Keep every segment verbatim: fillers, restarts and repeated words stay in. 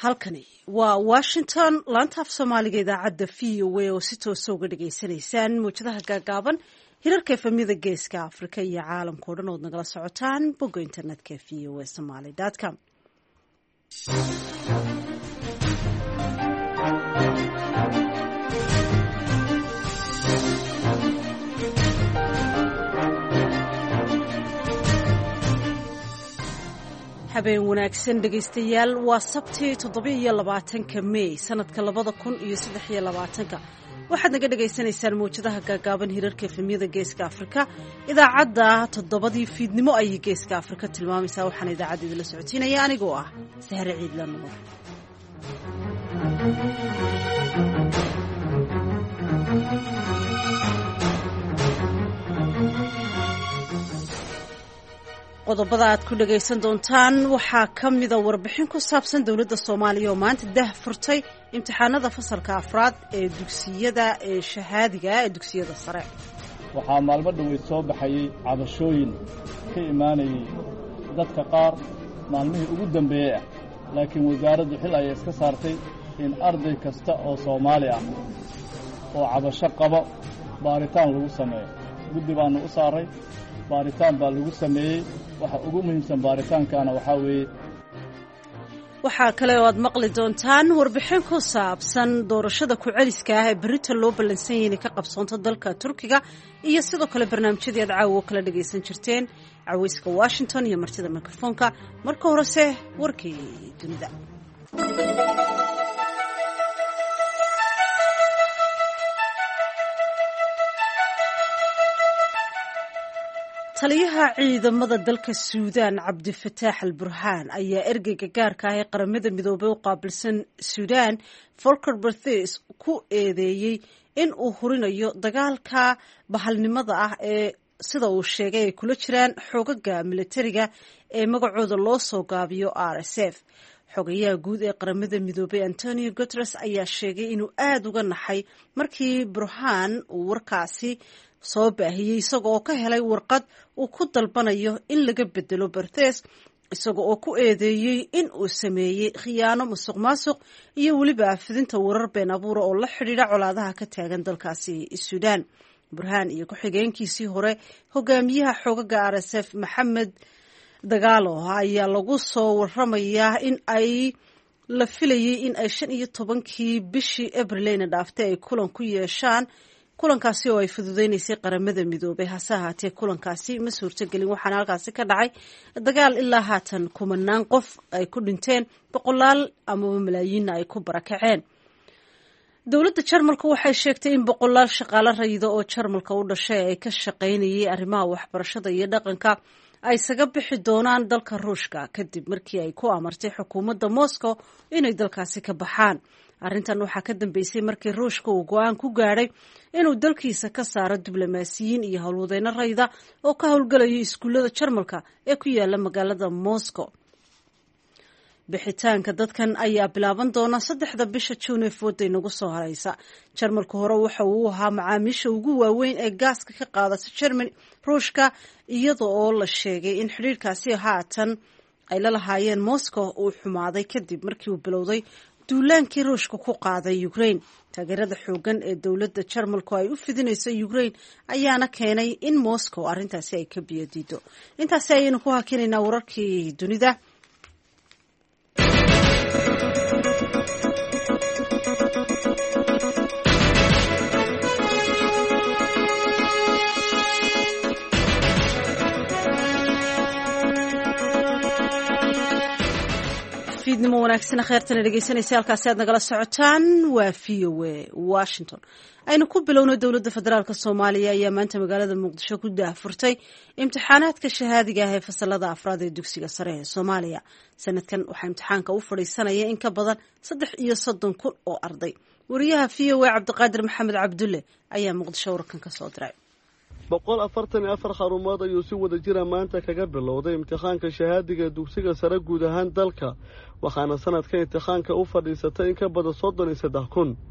halkani waa Washington laanta af Soomaaliga idaacadda V O A oo si toos ah uga dhageysanaysaan muujadaha gaagaaban hirarka efemyada geeska Afrika iyo caalamka oo dhan oo nagala socotaan bogga internetka v o a somali dot com. habeen wanaagsan dhegaystayaal waa sabti toddoba iyo labaatanka May sanadka labada kun iyo saddex iyo labaatanka waxaad naga dhagaysanaysaan muujadaha gaagaaban hirarka efemyada geeska Afrika idaacadda toddobadii fiidnimo ayay geeska Afrika tilmaamaysaa waxaan idaacadda la socotiinaya anigoo ah Sahre Ciidla Nuur. qodobada aad ku dhagaysan doontaan waxaa ka mida warbixin ku saabsan dowladda Soomaaliya oo maanta dah furtay imtixaanada fasalka afraad ee dugsiyada ee shahaadiga ee dugsiyada sare. waxaa maalmo dhaweyd soo baxayay cabashooyin ka imaanayay dadka qaar maalmihii ugu dambeeyay ah laakiin wasaaraddu xil ayay iska saartay in arday kasta oo Soomaali ah oo cabasho qabo baaritaan lagu sameeyo. guddi baanu u saaray baaritaan baa lagu sameeyey waxa ugu muhiimsan baaritaankaana waxaa weeye waxaa kale oo aad maqli doontaan warbixin ku saabsan doorashada ku celiska ah ee berrito loo ballansan yahay inay ka qabsoonto dalka Turkiga iyo sidoo kale barnaamijyadii aad caawa kala dhagaysan jirteen cawayska Washington iyo martida mikrofoonka marka horese warkii dunida. taliyaha ciidamada dalka Suudaan Cabdi Fataax al-Burhaan ayaa ergeyga gaarka ah ee qaramada midoobay u qaabilsan Suudaan Volker Perthes ku eedeeyay in uu hurinayo dagaalka bahalnimada ah ee sida uu sheegay ay kula jiraan xogaga militariga ee magacooda loo soo gaabiyo R S F. xogayaha guud ee qaramada midoobay Antonio Guterres ayaa sheegay inuu aad uga naxay markii Burhaan uu warkaasi soo baahiyay isagoo ka helay warqad uu ku dalbanayo in laga bedelo Perthes isagoo oo ku eedeeyay in uu sameeyay khiyaano musuqmaasuq iyo weliba fidinta warar been abuur oo la xidhiidha colaadaha ka taagan dalkaasi Suudaan. Burhaan iyo ku-xigeenkiisii hore hogaamiyaha xogaga R S F Maxamed Dagaalo ayaa lagu soo waramayaa in ay la filayay in ay shan iyo tobankii bishii Abriil dhaaftay ay kulan ku yeeshaan kulankaasi oo ay fududeysay qaramada midoobay hase ahaatee kulankaasi ma suurtagelin waxaana halkaasi ka dhacay dagaal ilaa haatan kumanaan qof ay ku dhinteen boqolaal ama malaayiinna ay ku barakaceen. dowladda Jarmalka waxay sheegtay in boqolaal shaqaale rayida oo Jarmalka u dhashay ay ka shaqaynayay arrimaha waxbarashada iyo dhaqanka ay isaga bixi doonaan dalka Ruushka kadib markii ay ku amartay xukuumadda Moscow inay dalkaasi ka baxaan. arrintan waxaa ka dambeysay markii Ruushka uu go'aan ku gaadhay inuu dalkiisa ka saaro diblomaasiyiin iyo howlwadeyno rayida oo ka howlgalaya iskuullada Jarmalka ee ku yaala magaalada Moscow. bixitaanka dadkan ayaa bilaaban doona saddexda bisha June ee fooday nagu soo haraysa. Jarmalka hore waxa uu ahaa macaamiisha ugu waaweyn ee gaaska ka qaadata Germany Ruushka iyadoo oo la sheegay in xiriirkaasi haatan ay la lahaayeen Moscow uu xumaaday kadib markii uu bilowday duulaankii Ruushka ku qaaday Ukraine. taageerada xoogan ee dowladda Jarmalku ay u fidinayso Ukraine ayaana keenay in Moscow arrintaasi ay ka biyadiido. intaasi ayaynu ku hakinaynaa wararkii dunida. fiidnimo wanaagsan khayrtana dhageysanaysa halkaasi aad nagala socotaan waa V O A Washington. aynu ku bilowno dowladda federaalka Soomaaliya ayaa maanta magaalada Muqdisho ku daahfurtay imtixaanaadka shahaadiga ah ee fasalada afraad ee dugsiga sare ee Soomaaliya. sanadkan waxaa imtixaanka u fadhiisanaya in ka badan saddex iyo soddon kun oo arday. wariyaha V O A Cabdiqaadir Maxamed Cabdulle ayaa Muqdisho warkan ka soo diray. boqol afartan iyo afar xarumood ayuu si wada jira maanta kaga bilowday imtixaanka shahaadiga dugsiga sare guud ahaan dalka waxaana sanadka imtixaanka u fadhiisatay in ka badan soddon iyo saddex kun.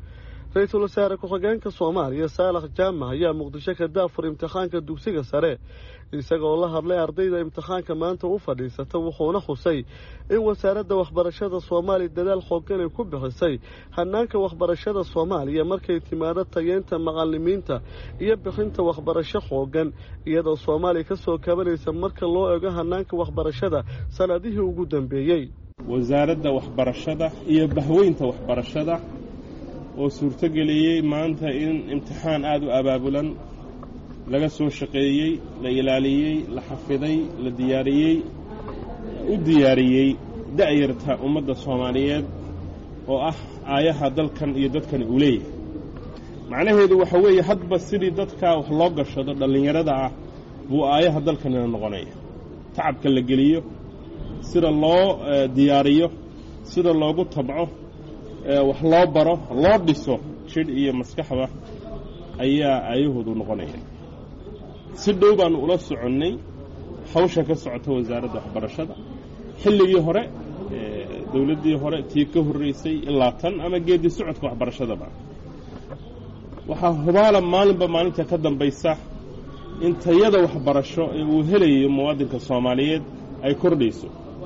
ra-iisul wasaare ku-xigeenka soomaaliya saalax jaamac ayaa muqdisho ka daafur imtixaanka dugsiga sare isagoo la hadlay ardayda imtixaanka maanta u fadhiisata wuxuuna xusay in wasaaradda waxbarashada soomaaliya dadaal xooggan ay ku bixisay hanaanka waxbarashada soomaaliya markay timaado tayeenta macallimiinta iyo bixinta waxbarasho xooggan iyadoo soomaaliya ka soo kabanaysa marka loo ego hanaanka waxbarashada sanadihii ugu dambeeyey. wasaaradda waxbarashada iyo bahweynta waxbarashada oo suurtageliyey maanta in imtixaan aad u abaabulan laga soo shaqeeyey, la ilaaliyey, la xafiday, la diyaariyey u diyaariyey da'yarta ummadda Soomaaliyeed oo ah aayaha dalkan iyo dadkan u leeyahay. macnaheedu waxa weeye hadba sidii dadka wax loo gashado dhalinyarada ah buu aayaha dalkan noqonaya. tacabka la geliyo, sida loo diyaariyo, sida loogu tabco, wax loo baro, loo dhiso jidh iyo maskaxba ayaa aayahoodu noqonaya. si dhow baan ula soconnay hawsha ka socota wasaaradda waxbarashada xilligii hore dawladdii hore tii ka horreysay ilaa tan ama geedi socodka waxbarashadaba. waxaa hubaala maalinba maalinta ka dambaysa in tayada waxbarasho ee uu helayo muwaadinka Soomaaliyeed ay kordhayso.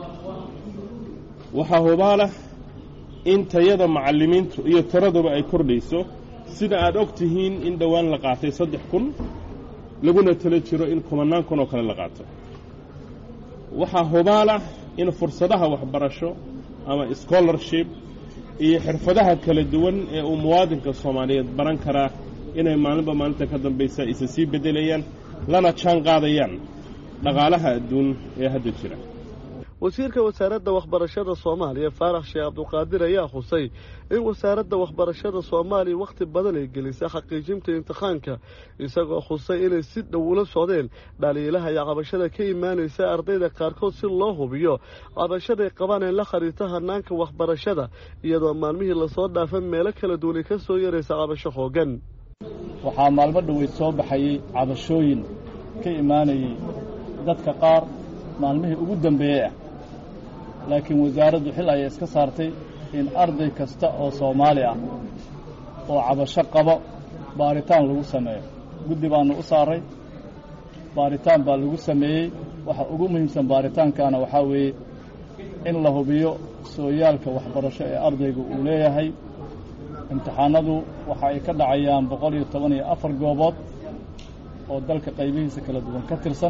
waxaa hubaala in tayada macallimiintu iyo tiraduba ay kordhayso, sida aad og tihiin in dhawaan la qaatay saddex kun laguna tala jiro in kumanaan kun oo kale la qaato. waxaa hubaala in fursadaha waxbarasho ama scholarship iyo xirfadaha kala duwan ee uu muwaadinka Soomaaliyeed baran karaa inay maalinba maalinta ka dambaysa isa sii bedelayaan lana jaan qaadayaan dhaqaalaha adduun ee hadda jira. wasiirka wasaaradda waxbarashada Soomaaliya Faarax Sheekh Abdulqaadir ayaa xusay in wasaaradda waxbarashada Soomaaliya waqti badan ay gelisay xaqiijinta imtixaanka isagoo xusay inay si dhow ula socdeen dhaliilaha iyo cabashada ka imaanaysa ardayda qaarkood si loo hubiyo cabashada ay qabaan in la xiriirto hanaanka waxbarashada iyadoo maalmihii la soo dhaafay meelo kala duwan ka soo yaraysa cabasho xooggan. waxaa maalmo dhaweyd soo baxayay cabashooyin ka imaanayay dadka qaar maalmihii ugu dambeeyay ah, laakiin wasaaraddu xil ay iska saartay in arday kasta oo Soomaali ah oo cabasho qabo baaritaan lagu sameeyo. guddi baanu u saaray, baaritaan baa lagu sameeyey. waxa ugu muhiimsan baaritaankaana waxaa weeye in la hubiyo sooyaalka waxbarasho ee ardaygu uu leeyahay. imtixaanadu waxa ay ka dhacayaan boqol iyo toban iyo afar goobood oo dalka qaybihiisa kala duwan ka tirsan,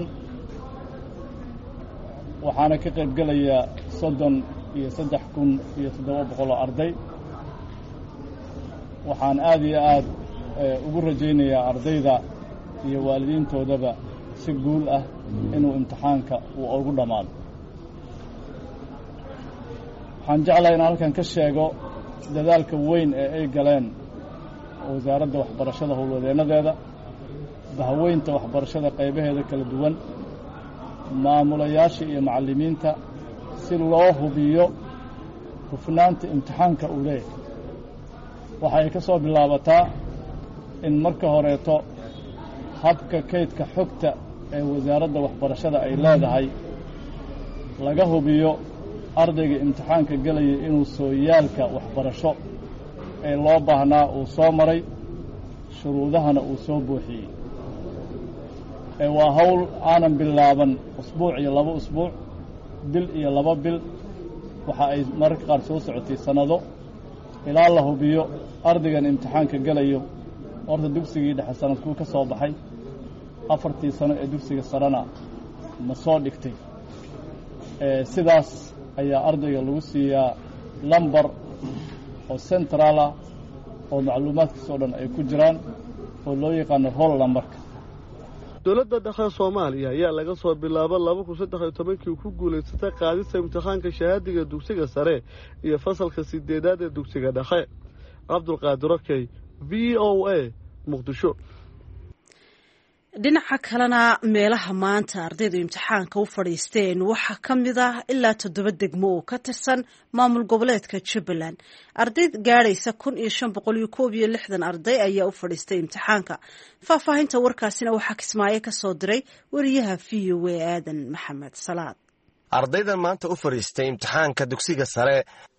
waxaana ka qayb gelaya soddon iyo saddex kun iyo toddoba boqol oo arday. waxaan aad iyo aad ugu rajaynayaa ardayda iyo waalidiintoodaba si guul ah inuu imtixaanka uu ugu dhammaado. waxaan jeclahay inaan halkan ka sheego dadaalka weyn ee ay galeen wasaaradda waxbarashada howlwadeenadeeda, bahweynta waxbarashada qaybaheeda kala duwan, maamulayaasha iyo macallimiinta si loo hubiyo hufnaanta imtixaanka uu leeyahay. waxay ka soo bilaabataa in marka horeeto habka kaydka xogta ee wasaaradda waxbarashada ay leedahay laga hubiyo ardayga imtixaanka gelaya inuu sooyaalka waxbarasho ee loo baahnaa uu soo maray, shuruudahana uu soo buuxiyey. ee waa hawl aanan bilaaban usbuuc iyo laba usbuuc, bil iyo laba bil. waxa ay mararka qaar soo socotay sanado ilaa la hubiyo ardaygan imtixaanka gelayo horta dugsigii dhexe sanadkuu ka soo baxay, afartii sano ee dugsiga sarena ma soo dhigtay. sidaas ayaa ardayga lagu siiyaa lambar oo central ah oo macluumaadkiisa oo dhan ay ku jiraan oo loo yaqaano roll numberka. dowladda dhexe Soomaaliya ayaa laga soo bilaabo laba kun saddex iyo tobankii ku guuleysatay qaadista imtixaanka shahaadiga dugsiga sare iyo fasalka sideedaad ee dugsiga dhexe. Cabdulqaadir Okey, V O A, Muqdisho. dhinaca kalena meelaha maanta ardaydu imtixaanka u fadhiisteen waxaa ka mid ah ilaa toddoba degmo oo ka tirsan maamul goboleedka Jubbaland. arday gaadhaysa kun iyo shan boqol iyo koob iyo lixdan arday ayaa u fadhiistay imtixaanka. faahfaahinta warkaasina waxaa Kismaayo ka soo diray wariyaha V O A Aadan Maxamed Salaad. ardaydan maanta u fadhiistay imtixaanka dugsiga sare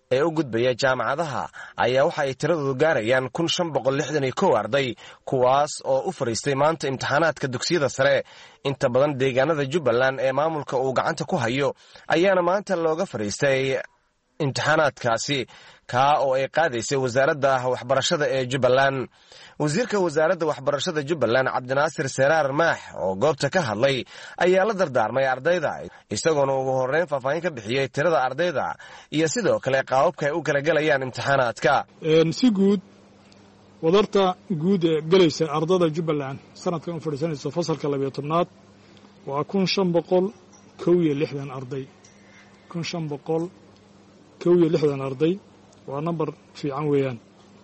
ee u gudbaya jaamacadaha ayaa waxa ay tiradoodu gaarayaan kun shan boqol lixdan iyo kow arday kuwaas oo u fadhiistay maanta imtixaanaadka dugsiyada sare. inta badan deegaanada jubbaland ee maamulka uu gacanta ku hayo ayaana maanta looga fadhiistay imtixaanaadkaasi kaa oo ay qaadaysay wasaaradda waxbarashada ee jubbaland. wasiirka wasaaradda waxbarashada jubbaland cabdinaasir seraar maax oo goobta ka hadlay ayaa la dardaarmay ardayda isagoona ugu horreyn faahfaahin ka bixiyey tirada ardayda iyo sidoo kale qaababka ay u kala gelayaan imtixaanaadka. si guud wadarta guud ee gelaysa ardayda jubbaland sanadkan u fadhiisanaysa fasalka labiyo tobnaad waa kun shan boqol kow iyo lixdan arday kun shan boqol kow iyo lixdan arday waa nambar fiican weeyaan.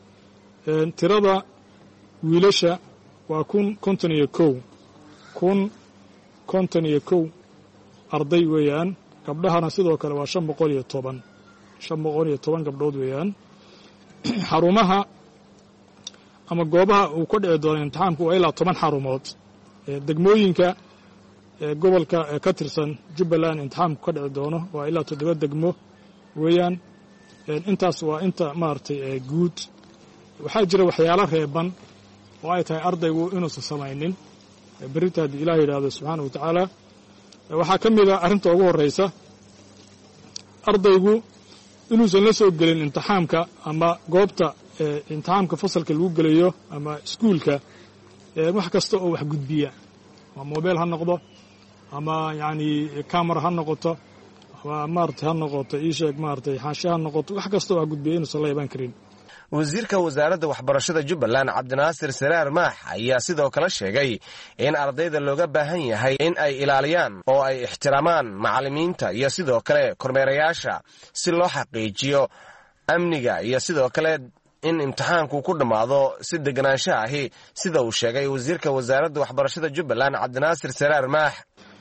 tirada wiilasha waa kun konton iyo kow kun konton iyo kow arday weeyaan. gabdhahana sidoo kale waa shan boqol iyo toban shan boqol iyo toban gabdhood weeyaan. xarumaha ama goobaha uu ka dhici doono imtixaanku waa ilaa toban xarumood. degmooyinka gobolka ka tirsan jubbaland imtixaanku ka dhici doono waa ilaa toddoba degmo weeyaan. intaas waa inta maaragtay guud. waxaa jira waxyaalo reeban oo ay tahay ardaygu inuusan samaynin berrinta haddii ilaah yidhaahdo subxaana wa tacaala. waxaa ka mid a arrinta ugu horraysa ardaygu inuusan la soo gelin imtixaamka ama goobta imtixaamka fasalka lagu gelayo ama iskuulka wax kasta oo wax gudbiya ama mobile ha noqdo ama yacni camera ha noqoto ama maaragtay ha noqoto ii sheeg maaragtay xaashi ha noqoto wax kasta oo wax gudbiya inuusan la iban karin. wasiirka wasaaradda waxbarashada jubbaland cabdinaasir seraar maax ayaa sidoo kale sheegay in ardayda looga baahan yahay in ay ilaaliyaan oo ay ixtiraamaan macallimiinta iyo sidoo kale kormeerayaasha si loo xaqiijiyo amniga iyo sidoo kale in imtixaanku ku dhammaado si deganaansho ahi sida uu sheegay wasiirka wasaaradda waxbarashada jubbaland cabdinaasir seraar maax.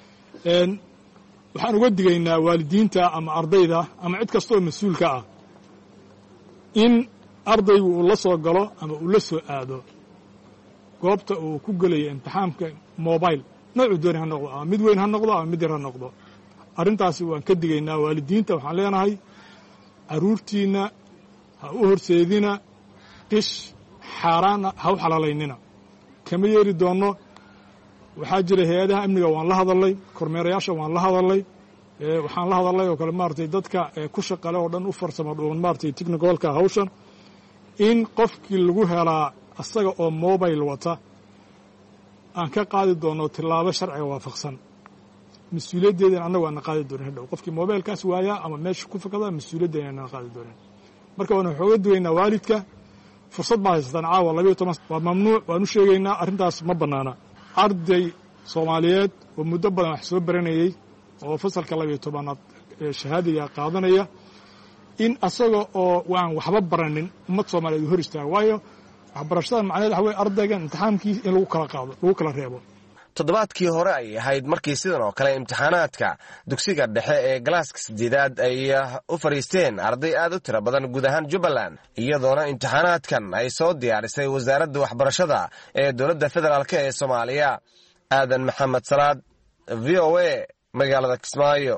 waxaan uga digaynaa waalidiinta ama ardayda ama cid kasta oo mas-uulka ah in ardaygu uu la soo galo ama uu la soo aado goobta uu ku gelayo imtixaamka mobile noocu dooni ha noqdo ama mid weyn ha noqdo ama mid yar ha noqdo. arrintaasi waan ka digaynaa waalidiinta. waxaan leenahay carruurtiinna ha u horseedina qish xaaraana ha u xalaalaynina kama yeeri doonno. waxaa jira hay-adaha amniga waan la hadalnay, kormeerayaasha waan la hadalnay, waxaan la hadalnay oo kale maaragtay dadka ku shaqale oo dhan u farsamo dhuuban maaragtay technicalka hawshan in qofkii lagu helaa asaga oo mobile wata aan ka qaadi doono tilaabo sharciga waafaqsan. mas-uuliyaddeedana annagu aan na qaadi doonin hadhow qofkii mobilekaas waayaa ama meesha ku fakada mas-uuliyaddeena aan na qaadi doonin. marka waan waxooga dugaynaa waalidka fursad baa haysataan caawa labayo toban waa mamnuuc. waan u sheegaynaa arrintaas ma bannaana. arday soomaaliyeed oo muddo badan wax soo baranayey oo fasalka labayo tobanaad shahaadiga qaadanaya in asaga oo waan waxba baranin ummad soomaaliyeed hor istaaga. waayo waxbarashada macnaheed waxa weye ardaygan imtixaamkiisa in lagu kala qaado lagu kala reebo. toddobaadkii hore ay ahayd markii sidan oo kale imtixaanaadka dugsiga dhexe ee galaaska sideedaad ay u fadhiisteen arday aad u tiro badan guud ahaan jubbaland iyadoona imtixaanaadkan ay soo diyaarisay wasaaradda waxbarashada ee dowladda federaalk ee soomaaliya. aadan maxamed salaad v o a magaalada kismaayo.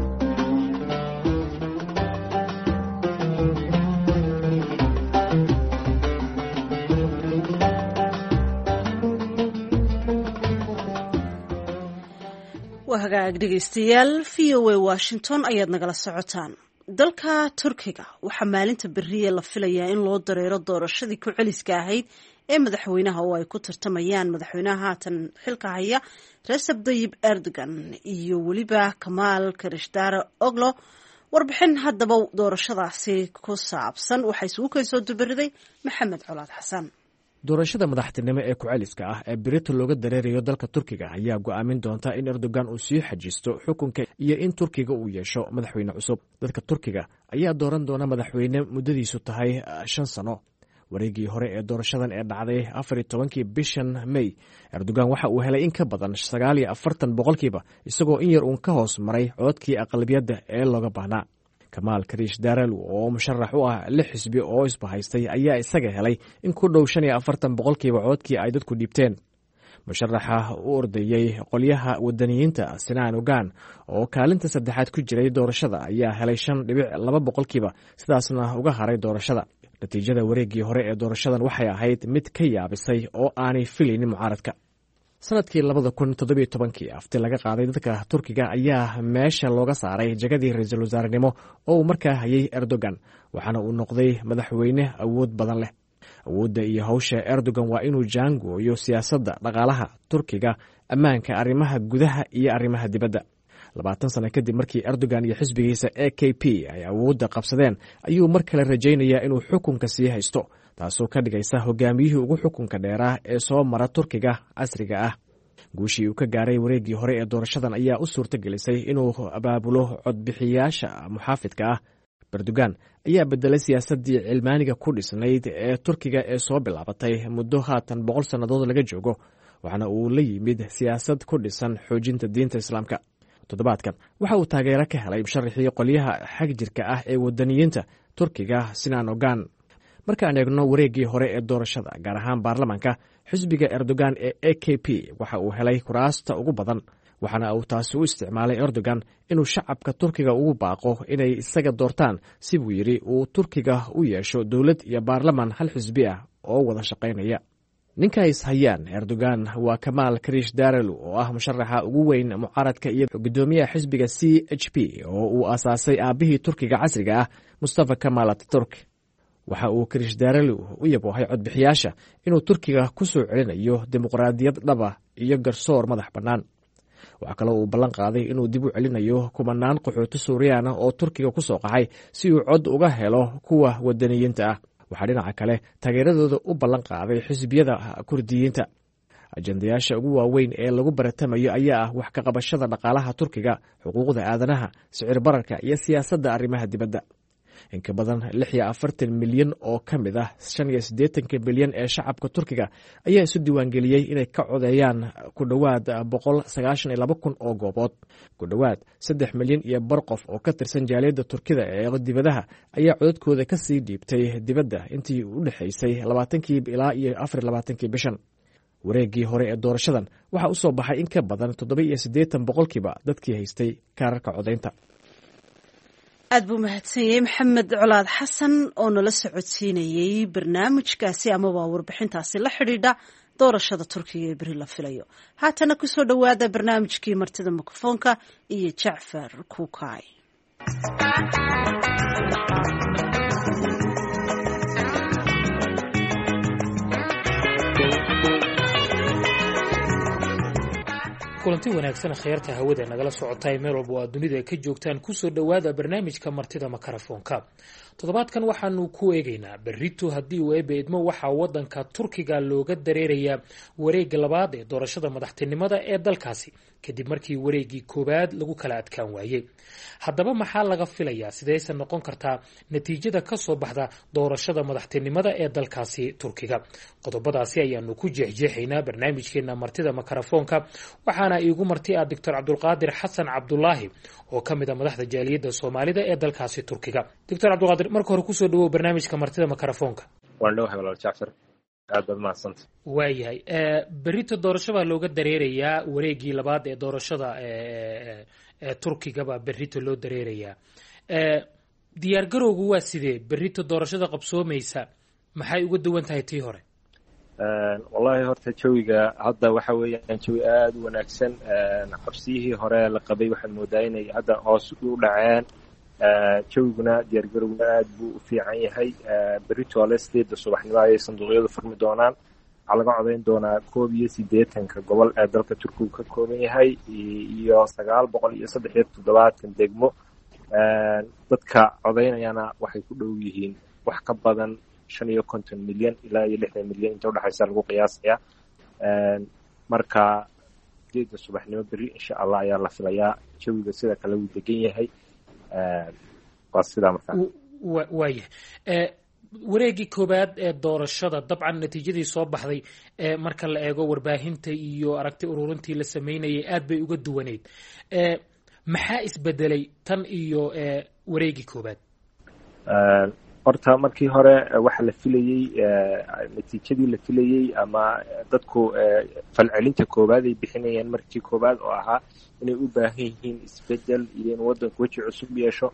waa hagaag dhegaystayaal v o a washington ayaad nagala socotaan. dalka turkiga waxaa maalinta beriye la filayaa in loo dareero doorashadii ku celiska ahayd ee madaxweynaha oo ay ku tartamayaan madaxweynaha haatan xilka haya recep tayyip erdogan iyo weliba kamaal kılıçdaroğlu oglo. warbixin haddaba doorashadaasi ku saabsan waxaa isugu kay soo dubariday maxamed colaad xasan. doorashada madaxtinimo ee ku-celiska ah ee berito looga dareerayo dalka turkiga ayaa go'aamin doonta in erdogan uu sii xajisto xukunka iyo in turkiga uu yeesho madaxweyne cusub. dadka turkiga ayaa dooran doona madaxweyne muddadiisu tahay shan sano. wareegii hore ee doorashadan ee dhacday afar iyo tobankii bishan may erdogan waxa uu helay in ka badan sagaal iyo afartan boqolkiiba isagoo in yar uun ka hoos maray codkii aqlabiyadda ee looga baahnaa. kamaal kılıçdaroğlu oo musharax u ah lix xisbi oo isbahaystay ayaa isaga helay in ku dhow shan iyo afartan boqolkiiba codkii ay dadku dhiibteen. musharaxa u ordayey qolyaha wadaniyiinta sinaan ogaan oo kaalinta saddexaad ku jiray doorashada ayaa helay shan dhibic laba boqolkiiba sidaasna uga haray doorashada natiijada wareeggii hore ee doorashadan waxay ahayd mid ka yaabisay oo aanay filaynin mucaaradka sanadkii labada kun toddobiyo tobankii afti laga qaaday dadka turkiga ayaa meesha looga saaray jagadii ra-iisul wasaarenimo oo uu markaa hayay erdogan waxaana uu noqday madaxweyne awood badan leh awoodda iyo hawsha erdogan waa inuu jaangooyo siyaasadda dhaqaalaha turkiga ammaanka arrimaha gudaha iyo arrimaha dibadda labaatan sano kadib markii erdogan iyo xisbigiisa a k p ay awoodda qabsadeen ayuu mar kale rajaynayaa inuu xukunka sii haysto taasoo ka dhigaysa hogaamiyihii ugu xukunka dheeraa ee soo mara turkiga casriga ah guushii uu ka gaaray wareeggii hore ee doorashadan ayaa u suurto gelisay inuu abaabulo codbixiyaasha muxaafidka ah erdogan ayaa bedelay siyaasaddii cilmaaniga ku dhisnayd ee turkiga ee soo bilaabatay muddo haatan boqol sannadood laga joogo waxaana uu la yimid siyaasad ku dhisan xoojinta diinta islaamka toddobaadkan waxa uu taageero ka helay musharaxii qolyaha xag jirka ah ee wadaniyiinta turkiga sinaan ogaan markaan eegno wareeggii hore ee doorashada gaar ahaan baarlamaanka xisbiga erdogan ee a k p waxa uu helay kuraasta ugu badan waxaana uu taasi u isticmaalay erdogan inuu shacabka turkiga ugu baaqo inay isaga doortaan si buu yidhi uu turkiga u yeesho dowlad iyo baarlamaan hal xisbi ah oo wada shaqaynaya ninka is hayaan erdogan waa kamaal karish darelu oo ah musharaxa ugu weyn mucaaradka iyo gudoomiyaha xisbiga c h p oo uu aasaasay aabihii turkiga casriga ah mustafa kamal ataturk waxa uu karish darelu u yaboohay codbixiyaasha inuu turkiga ku soo celinayo dimuqraadiyad dhaba iyo garsoor madax bannaan waxaa kaloo uu ballan qaaday inuu dib u celinayo kumanaan qaxooti suuriyaana oo turkiga ku soo qaxay si uu cod uga helo kuwa wadaniyiinta ah waxaa dhinaca kale taageeradooda u ballan qaaday xisbiyada kurdiyiinta ajendayaasha ugu waaweyn ee lagu baratamayo ayaa ah wax ka qabashada dhaqaalaha turkiga xuquuqda aadanaha sicir bararka iyo siyaasadda arrimaha dibadda inka badan lix iyo afartan milyan oo ka mid ah shan iyo siddeetanka milyan ee shacabka turkiga ayaa isu diiwaangeliyey inay ka codeeyaan ku dhowaad boqol sagaashan iyo laba kun oo goobood ku dhowaad saddex milyan iyo bar qof oo ka tirsan jaaliyadda turkida ee dibadaha ayaa codadkooda ka sii dhiibtay dibadda intii u dhexaysay labaatankii ilaa iyo afar iyo labaatankii bishan wareeggii hore ee doorashadan waxaa u soo baxay in ka badan toddoba iyo siddeetan boqolkiiba dadkii haystay kaararka codaynta aad buu mahadsanyahay maxamed colaad xasan oo nala socodsiinayey barnaamijkaasi amaba warbixintaasi la xidhiidha doorashada turkiga ee beri la filayo haatana kusoo dhowaada barnaamijkii martida mikrofoonka iyo jacfar kuukay kulanti wanaagsan khayaarta hawada nagala socotay meel walba oo dunida ka joogtaan kusoo dhowaada barnaamijka martida makarafoonka toddobaadkan waxaanu ku eegaynaa berrito haddii uu eebe idmo waxaa wadanka turkiga looga dareerayaa wareegga labaad ee doorashada madaxtinimada ee dalkaasi kadib markii wareeggii koowaad lagu kala adkaan waayey haddaba maxaa laga filayaa sidayse noqon kartaa natiijada ka soo baxda doorashada madaxtinimada ee dalkaasi turkiga qodobadaasi ayaanu ku jeexjeexaynaa barnaamijkeena martida makarafoonka waxaana iigu marti ah doctor cabdulqaadir xasan cabdulaahi oo ka mid a madaxda jaaliyadda soomaalida ee dalkaasi turkiga doctor cabdulqaadir marka hore kusoo dhawow barnaamijka martida makarafoonka waan dhawahay walaal jacfar aad baad mahadsanta waayahay berrito doorasho baa looga dareerayaa wareeggii labaad ee doorashada ee turkigaba berrito loo dareerayaa diyaar garowgu waa sidee berrito doorashada qabsoomaysa maxay uga duwan tahay tii hore wallahi horta jawiga hadda waxa weeyaan jawi aada u wanaagsan qabsiyihii hore la qabay waxaad moodaa inay hadda hoos u dhaceen jawiguna diyaargarowguna aada buu u fiican yahay berrito ale sideedda subaxnimo ayay sanduuqyadu furmi doonaan waxaa laga codayn doonaa koob iyo siddeetanka gobol ee dalka turkigu ka kooban yahay iyo sagaal boqol iyo saddex iyo toddobaatan degmo dadka codaynayana waxay ku dhow yihiin wax ka badan shan iyo konton milyan ilaa iyo lixdan milyan inta udhexaysa lagu qiyaasaya marka sideedda subaxnimo berri insha allah ayaa la filayaa jawiga sida kale wuu degan yahay waa sidaa markaa waayahay wareeggii koowaad ee doorashada dabcan natiijadii soo baxday marka la eego warbaahinta iyo aragti ururintii la sameynayay aad bay uga duwaneyd maxaa isbedelay tan iyo wareeggii koowaad horta markii hore waxa la filayey natiijadii la filayey ama dadku falcelinta koowaad ay bixinayeen markii koowaad oo ahaa inay u baahan yihiin isbedel iyo in waddanku weji cusub yeesho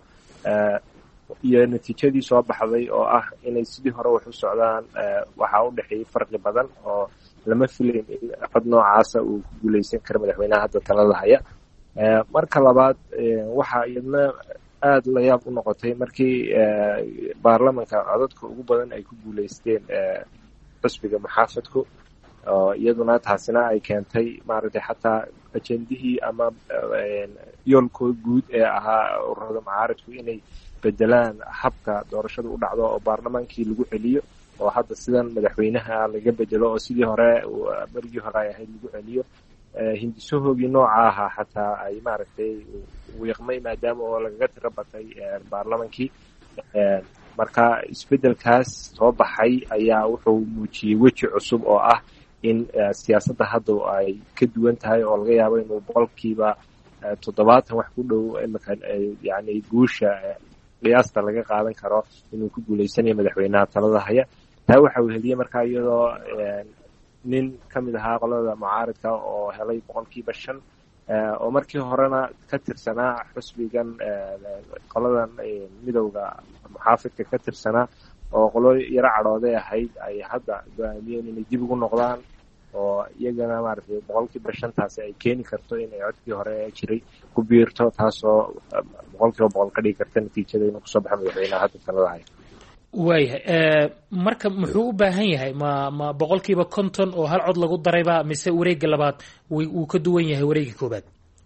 iyo natiijadii soo baxday oo ah inay sidii hore wax u socdaan waxaa u dhexeeyey farqi badan oo lama filayn in cod noocaasa uu ku guulaysan karo madaxweynaha hadda talada haya. marka labaad waxaa iyadna aada la yaab u noqotay markii baarlamanka codadka ugu badan ay ku guulaysteen xusbiga muxaafadku oo iyaduna taasina ay keentay maaragtay xataa ajendihii ama yoolkooda guud ee ahaa ururada mucaaradku inay bedelaan habka doorashada u dhacdo oo baarlamaankii lagu celiyo oo hadda sidan madaxweynaha laga bedelo oo sidii hore berigii hore ay ahayd lagu celiyo hindisahoogii nooca ahaa xataa ay maaragtay wiiqmay maadaama oo lagaga tiro batay baarlamankii. marka isbedelkaas soo baxay ayaa wuxuu muujiyey weji cusub oo ah in siyaasadda hadda ay ka duwan tahay oo laga yaabo inuu boqolkiiba toddobaatan wax ku dhow imika yani guusha qiyaasta laga qaadan karo inuu ku guulaysanayo madaxweynaha talada haya. taa waxa uu heliyey markaa iyadoo nin ka mid ahaa qolada mucaaradka oo helay boqolkiiba shan oo markii horena ka tirsanaa xusbigan qoladan midowda muxaafidka ka tirsanaa oo qolo yaro cadhooday ahayd ay hadda go-aamiyeen inay dib ugu noqdaan oo iyagana maaragtay boqolkiiba shantaasi ay keeni karto inay codkii hore jiray ku biirto taasoo boqolkiiba boqol ka dhigi karta natiijada inuu kusoo baxa madaxweynaha hadda talada haya. waayahay marka muxuu u baahan yahay ma ma boqolkiiba konton oo hal cod lagu darayba mise wareegga labaad wuu ka duwan yahay wareegga koobaad?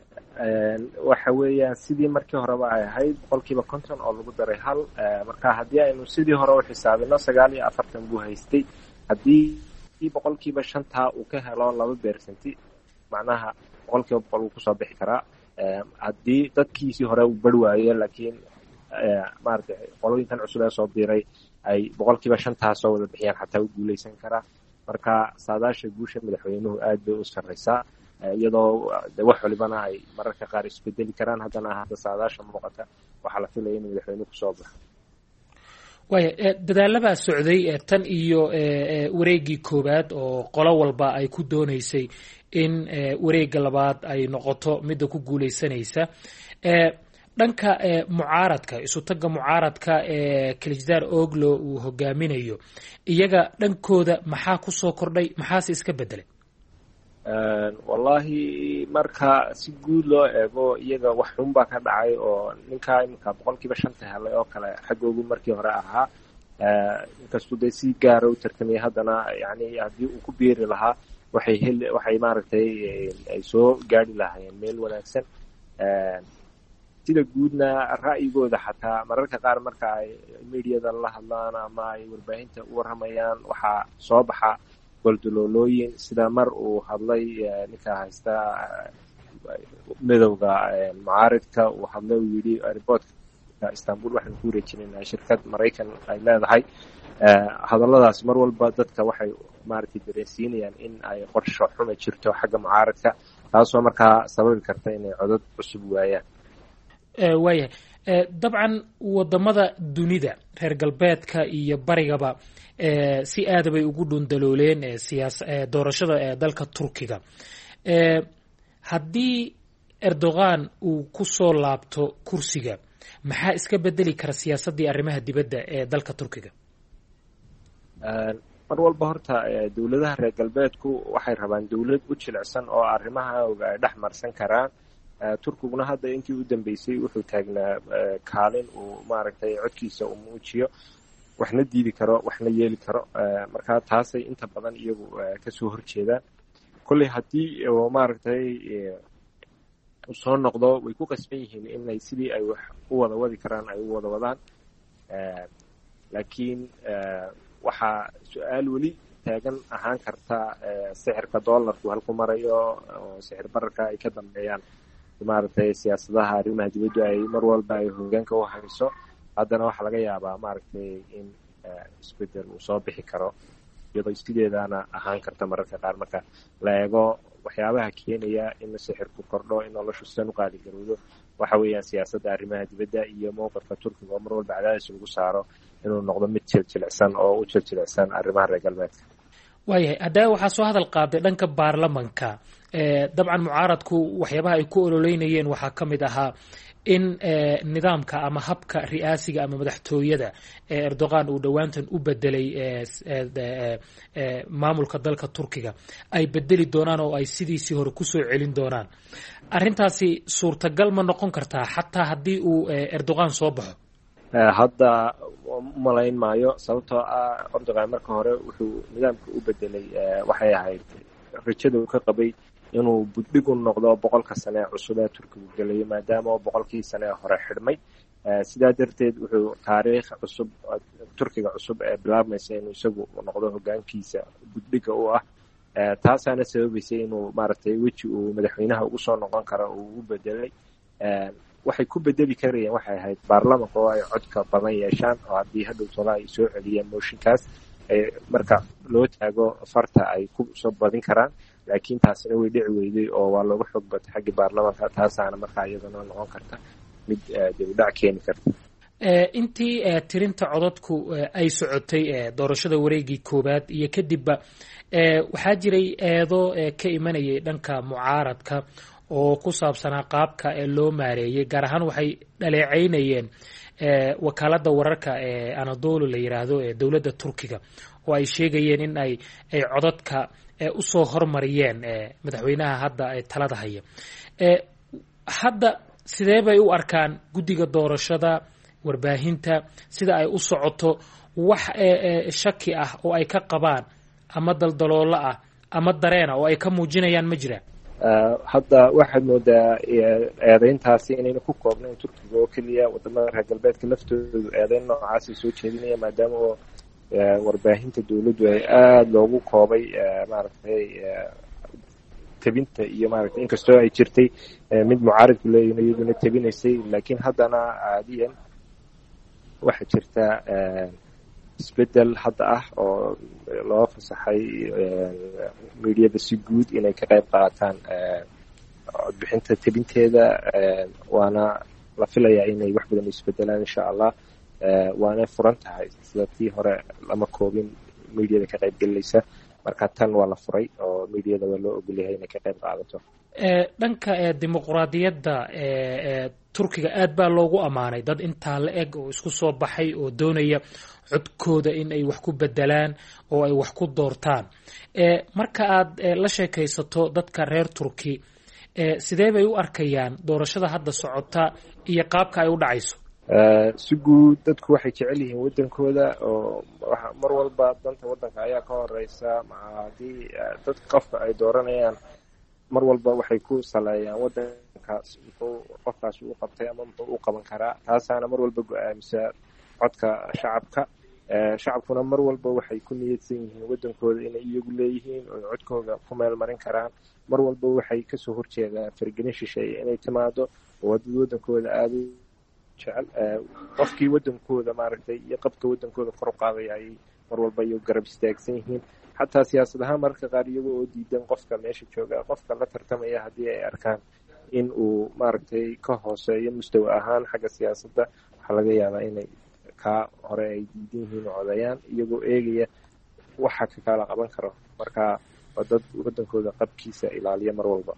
waxa weeyaan sidii markii horeba ay ahayd boqolkiiba konton oo lagu daray hal. marka haddii aynu sidii hore u xisaabino sagaal iyo afartan buu haystay, haddii boqolkiiba shantaa uu ka helo laba beersanti macnaha boqolkiiba boqol wuu kusoo bixi karaa. haddii dadkiisii hore uu bari waayo laakiin maaragtay qolooyinkan cusub ee soo biiray ay boqolkiiba shantaa soo wada bixiyaan xataa u guulaysan karaa. marka saadaasha guusha madaxweynuhu aad bay u sarreysaa iyadoo de wax walibana ay mararka qaar isbedeli karaan. haddana hadda saadaasha muuqata waxaa la filaya inuu madaxweynuhu kusoo baxo. waaya dadaalabaa socday tan iyo wareeggii koowaad oo qolo walba ay ku doonaysay in wareegga labaad ay noqoto midda ku guulaysanaysa. dhanka mucaaradka isutaga mucaaradka ee Kilichdaar Oglo uu hogaaminayo, iyaga dhankooda maxaa ku soo kordhay, maxaase iska bedelay? wallahi marka si guud loo eego iyaga wax xun baa ka dhacay oo ninkaa iminka boqolkiiba shanta helay oo kale xaggoogu markii hore ahaa inkastuu dee si gaara u tartamaya haddana yani haddii uu ku biiri lahaa waxay hel waxay maaragtay ay soo gaari lahaayeen meel wanaagsan. sida guudna ra'yigooda xataa mararka qaar marka ay meediyada la hadlaan ama ay warbaahinta u warramayaan waxaa soo baxa goldaloolooyin, sida mar uu hadlay ninka haysta midowda mucaaridka uu hadlay uu yidhi airportka Istanbul waxaan ku wareejinaynaa shirkad Maraykan ay leedahay. hadalladaas mar walba dadka waxay maaragtay dareensiinayaan in ay qorsho xuma jirto xagga mucaaradka, taasoo markaa sababi karta inay codad cusub waayaan. waayahay dabcan wadamada dunida reer galbeedka iyo barigaba si aada bay ugu dhundalooleen siyaas doorashada ee dalka Turkiga. haddii Erdogan uu ku soo laabto kursiga maxaa iska bedeli kara siyaasaddii arrimaha dibadda ee dalka Turkiga? mar walba horta dowladaha reer galbeedku waxay rabaan dowlad u jilicsan oo arrimaha ay dhex marsan karaan. turkiguna hadda intii u dambeysay wuxuu taagnaa kaalin uu maaragtay codkiisa uu muujiyo, waxna diidi karo waxna yeeli karo. marka taasay inta badan iyagu kasoo horjeedaan. kolley haddii maaragtay soo noqdo way ku qasban yihiin inay sidii ay wax u wada wadi karaan ay u wada wadaan. laakiin waxaa su-aal weli taagan ahaan karta sixirka doolarku halku marayo oo sixir bararka ay ka dambeeyaan maaragtay siyaasadaha arrimaha dibaddu ay mar walba ay hoggaanka u hayso. haddana waxaa laga yaabaa maaragtay in isbedel uu soo bixi karo iyadoo sideedaana ahaan karta mararka qaar marka la eego waxyaabaha keenaya in sixirku kordho in noloshu sidan u qaali garowdo waxa weeyaan siyaasadda arrimaha dibadda iyo mowqifka Turkiga oo mar walba cadaadis lagu saaro inuu noqdo mid jiljilicsan oo u jiljilicsan arrimaha reer galbeedka. waayahay haddaba waxaa soo hadal qaaday dhanka baarlamanka dabcan mucaaradku waxyaabaha ay ku ololeynayeen waxaa ka mid ahaa in nidaamka ama habka ri'aasiga ama madaxtooyada ee erdogan uu dhowaantan u bedelay maamulka dalka turkiga ay bedeli doonaan oo ay sidiisii hore kusoo celin doonaan. arrintaasi suurtagal ma noqon kartaa xataa haddii uu erdogan soo baxo? hadda umalayn maayo, sababtoo ah erdogan marka hore wuxuu nidaamka u bedelay waxay ahayd rajada uu ka qabay inuu buddhig u noqdo boqolka sane ee cusub ee turkigu gelayo, maadaama boqolkii sane ee hore xidhmay. sidaa darteed wuxuu taariikh cusub turkiga cusub ee bilaabmaysa inuu isagu noqdo hogaankiisa buddhiga u ah. taasaana sababaysay inuu maaragtay weji uu madaxweynaha ugu soo noqon karo uu u bedelay. waxay ku bedeli karayeen waxay ahayd baarlamanka oo ay codka badan yeeshaan, oo haddii hadhow tola ay soo celiyeen mooshinkaas marka loo taago farta ay ku soo badin karaan. laakiin taasina way dhici weyday oo waa looga xoog batay xaggii baarlamanka, taasaana markaa iyadana noqon karta mid dibudhac keeni karta. intii tirinta codadku ay socotay doorashada wareegii koowaad iyo kadibba waxaa jiray eedo ka imanayay dhanka mucaaradka oo ku saabsanaa qaabka loo maareeyey. gaar ahaan waxay dhaleecaynayeen wakaaladda wararka ee anadolu la yiraahdo ee dowladda turkiga, oo ay sheegayeen in ay ay codadka usoo hormariyeen madaxweynaha hadda talada haya. hadda sidee bay u arkaan guddiga doorashada, warbaahinta, sida ay u socoto? wax shaki ah oo ay ka qabaan ama daldaloolo ah ama dareena oo ay ka muujinayaan ma jiraan? hadda waxaad moodaa eedeyntaasi inayna ku koobnayn turkiga oo keliya, wadamada reer galbeedka laftoodu eedeyn noocaasay soo jeedinaya, maadaama oo warbaahinta dawladdu ay aada loogu koobay maaragtay tebinta iyo maaragtay inkastoo ay jirtay mid mucaaridku leeyihin iyaduna tebinaysay, laakiin haddana caadiyan waxaa jirta isbedel hadda ah oo loo fasaxay miidiyada si guud inay ka qayb qaataan codbixinta tebinteeda. waana la filayaa inay wax badan isbedelaan insha allah. waana furan tahay, sida tii hore lama koobin miidiyada ka qayb gelinaysa, marka tan waa la furay oo miidiyada waa loo ogolyahay inay ka qayb qaadato. dhanka dimuqraadiyadda turkiga aad baa loogu ammaanay dad intaa la eg oo isku soo baxay oo doonaya codkooda in ay wax ku bedelaan oo ay wax ku doortaan. marka aad la sheekaysato dadka reer turki, sidee bay u arkayaan doorashada hadda socota iyo qaabka ay u dhacayso? si guud dadku waxay jecel yihiin waddankooda, oo mar walba danta waddanka ayaa ka horeysa. haddii dad qofka ay dooranayaan mar walba waxay ku saleeyaan waddankaas muxuu qofkaas u qabtay ama muxuu u qaban karaa. taasaana mar walba go-aamisa codka shacabka. shacabkuna mar walba waxay ku niyadsan yihiin waddankooda inay iyagu leeyihiin oo codkooda ku meel marin karaan. mar walba waxay kasoo horjeedaan fargelin shisheeye inay timaado, oo dad waddankooda aada u jecel. qofkii waddankooda maaragtay iyo qabka waddankooda kor u qaadaya ayay mar walba iyo garab istaagsan yihiin. xataa siyaasad ahaan mararka qaar iyago oo diidan qofka meesha jooga, qofka la tartamaya haddii ay arkaan in uu maaragtay ka hooseeyo mustawa ahaan xagga siyaasadda, waxaa laga yaabaa inay kaa hore ay diidan yihiin oo codayaan iyagoo eegaya waxa ka kala qaban karo. marka waa dad waddankooda qabkiisa ilaaliya mar walba.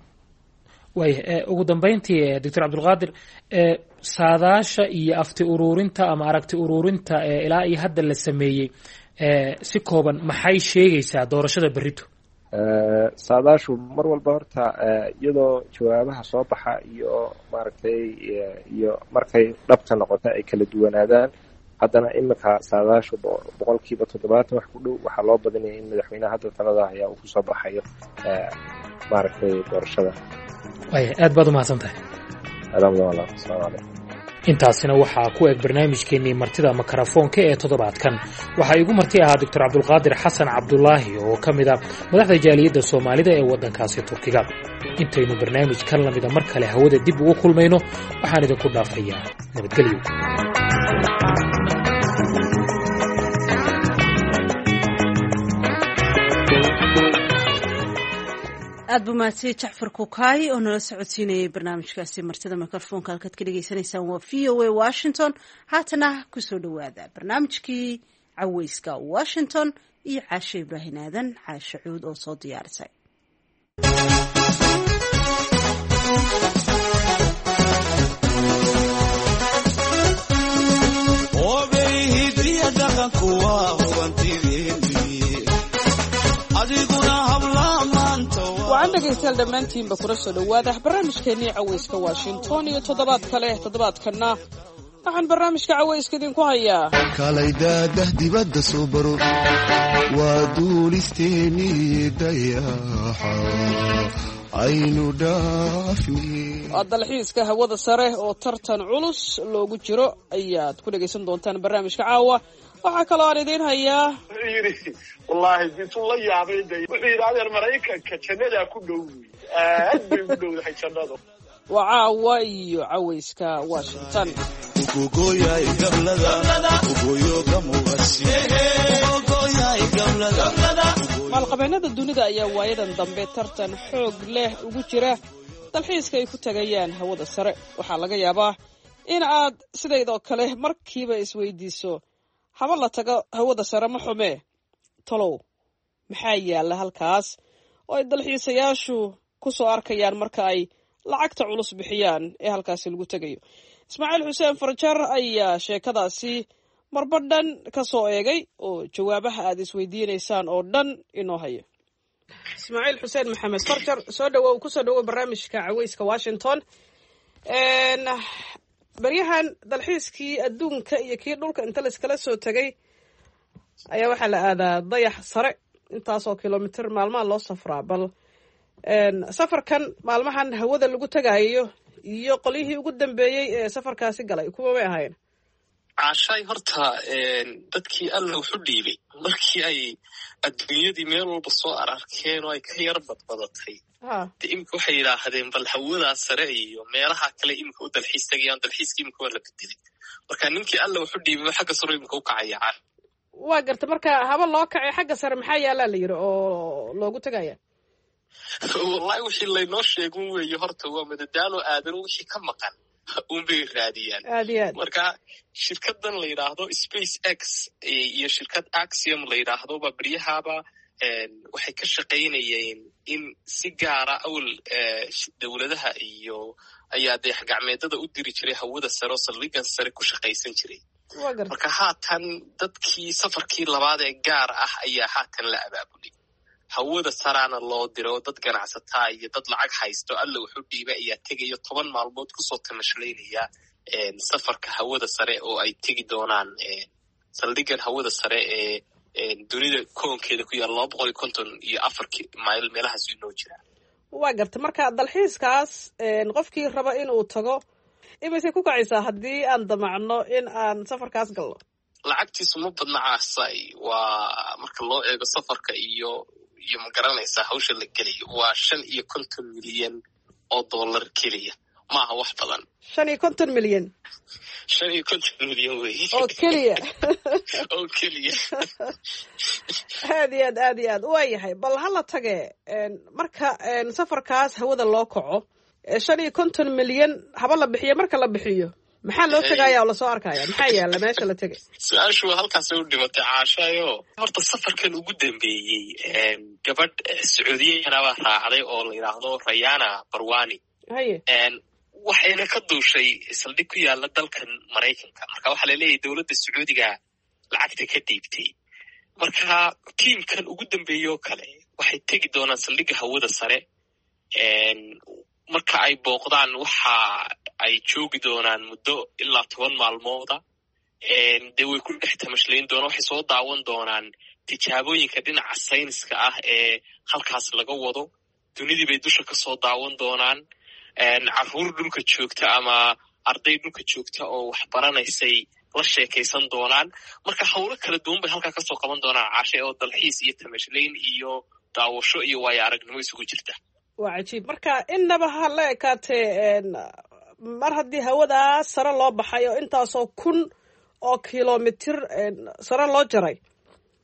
waaya ugu dambeyntii doctor cabdulqaadir, saadaasha iyo afti uruurinta ama aragti uruurinta ilaa iyo hadda la sameeyey si kooban maxay sheegaysaa doorashada berrito? saadaashu mar walba horta iyadoo jawaabaha soo baxa iyo maaragtay iyo markay dhabta noqota ay kala duwanaadaan, haddana iminka saadaashu boqolkiiba toddobaatan wax ku dhow waxaa loo badanaya in madaxweynaha hadda talada ayaa uu kusoo baxayo maaragtay doorashada. waaya aad baad umahadsan tahay. alhamdulillah, asalaamu calaykum. intaasina waxaa ku eg barnaamijkeenii martida makarafoonka ee toddobaadkan. waxaa igu marti ahaa doctor cabdulqaadir xasan cabdulaahi oo ka mid ah madaxda jaaliyadda soomaalida ee waddankaasi turkiga. intaynu barnaamij kan lamida mar kale hawada dib ugu kulmayno, waxaan idinku dhaafayaa nabadgelyo. aad buu mahadsanyahay jacfar kukaay oo nala socodsiinayay barnaamijkaasi martida mikrofoonka halkaad ka dhagaysanaysaan waa v o a washington. haatana kusoo dhowaada barnaamijkii caweyska washington iyo caashe ibraahin aadan caashe cuud oo soo diyaarisay. waxaan dhegaystayaal dhammaantiinba kula soo dhowaada barnaamijkeennii caweyska washington iyo toddobaad kale toddobaadkanna waxaan barnaamijka caweyska idinku hayaa kalaydadah dibadda soo baro waa duulisteenii dayaxa aynu dhaafni waa dalxiiska hawada sare oo tartan culus loogu jiro ayaad ku dhegaysan doontaan barnaamijka caawa. waxaa kaloo aan idiin hayaa wuxuu yidhi wallaahi bisu la yaabay de wuxuu yidhi adeer maraykanka jannadaa ku dhow aad bay ugu dhowdahay jannadu. waa caawa iyo caweyska washington. maalqabeennada dunida ayaa waayadan dambe tartan xoog leh ugu jira dalxiiska ay ku tagayaan hawada sare. waxaa laga yaabaa in aad sidaydoo kale markiiba isweydiiso haba la tago hawada sare ma xumee talow maxaa yaalla halkaas oo ay dalxiisayaashu ku soo arkayaan marka ay lacagta culus bixiyaan ee halkaasi lagu tegayo. ismaaciil xuseen farjar ayaa sheekadaasi marba dhan ka soo eegay oo jawaabaha aad isweydiinaysaan oo dhan inoo haya. ismaaciil xuseen maxamed farjar, soo dhawow ku soo dhawow barnaamijka caweyska washington. baryahan dalxiiskii adduunka iyo kii dhulka inta layskala soo tegay ayaa waxaa la aadaa dayax sare intaasoo kilomitir maalmaha loo safraa. bal safarkan maalmahan hawada lagu tagaayo iyo qolyihii ugu dambeeyey ee safarkaasi galay kuwa may ahayn? caashaay horta dadkii alla wuxu dhiibay markii ay adduunyadii meel walba soo ararkeen oo ay ka yar badbadatay de imika waxay yidhaahdeen bal hawadaa sare iyo meelaha kale imika u dalxiis tagayaan dalxiiska imika waa la bedelay. marka ninkii alla wuxu dhiibay xagga sare imika u kacaya. waa garta marka haba loo kacay xagga sare maxaa yaallaa la yidhi oo loogu tegaya? wallahi wixii laynoo sheegun weeye horta waa madadaalo aadan wixii ka maqan unbay raadiyaan. aad iyo aad. marka shirkadan la yidhaahdo space x iyo shirkad axiom la yidhaahdo ba beryahaaba waxay ka shaqaynayeen in si gaara awal dowladaha iyo ayaa dayax gacmeedada u diri jiray hawada sare oo saldhigan sare ku shaqaysan jiray. marka haatan dadkii safarkii labaad ee gaar ah ayaa haatan la abaabulay. hawada saraana loo diro dad ganacsataa iyo dad lacag haysto alla wuxuu dhiibay ayaa tegayo toban maalmood kusoo tamashlaynaya safarka hawada sare oo ay tegi doonaan saldhigan hawada sare ee dunida koonkeeda ku yaala laba boqol iyo konton iyo afar mayl meelahaas inoo jiraa. waa garta marka dalxiiskaas qofkii raba inuu tago imaysay ku kacaysaa haddii aan damacno in aan safarkaas galno? lacagtiisu ma badna caasay, waa marka loo eego safarka iyo iyo ma garanaysaa hawsha la gelayo waa shan iyo konton milyan oo dollar keliya, maaha wax badan. shan iyo konton milyan shan iyo konton milyan wey oo keliya oo keliya aad iyo aad aad iyo aad waa yahay. bal hala tage marka safarkaas hawada loo kaco shan iyo konton milyan haba la bixiyo, marka la bixiyo maxaa loo tegaya oo lasoo arkaya? maxaa yaalla meesha la tegay? su-aashu halkaasay u dhimatay caashaayo. horta safarkan ugu dambeeyey gabadh sacuudiyanabaa raacday oo la yidhaahdo rayana barwani. haye waxayna ka duushay saldhig ku yaala dalkan maraykanka. marka waxaa laleeyahay dowladda sacuudiga lacagta ka dhiibtay. marka tiimkan ugu dambeeye oo kale waxay tegi doonaan saldhigga hawada sare. marka ay booqdaan waxa ay joogi doonaan muddo ilaa toban maalmooda. dee way ku dhex tamashlayn doonaan, waxay soo daawan doonaan tijaabooyinka dhinaca sayniska ah ee halkaas laga wado. dunidii bay dusha ka soo daawan doonaan. carruur dhulka joogta ama arday dhulka joogta oo wax baranaysay la sheekaysan doonaan. marka hawlo kala duwan bay halkaa kasoo qaban doonaan caashe oo dalxiis iyo tamashlayn iyo daawasho iyo waayo aragnimo isugu jirta. waa cajiib. marka innaba ha la ekaatee mar haddii hawadaa sare loo baxay oo intaasoo kun oo kilomitir sare loo jaray,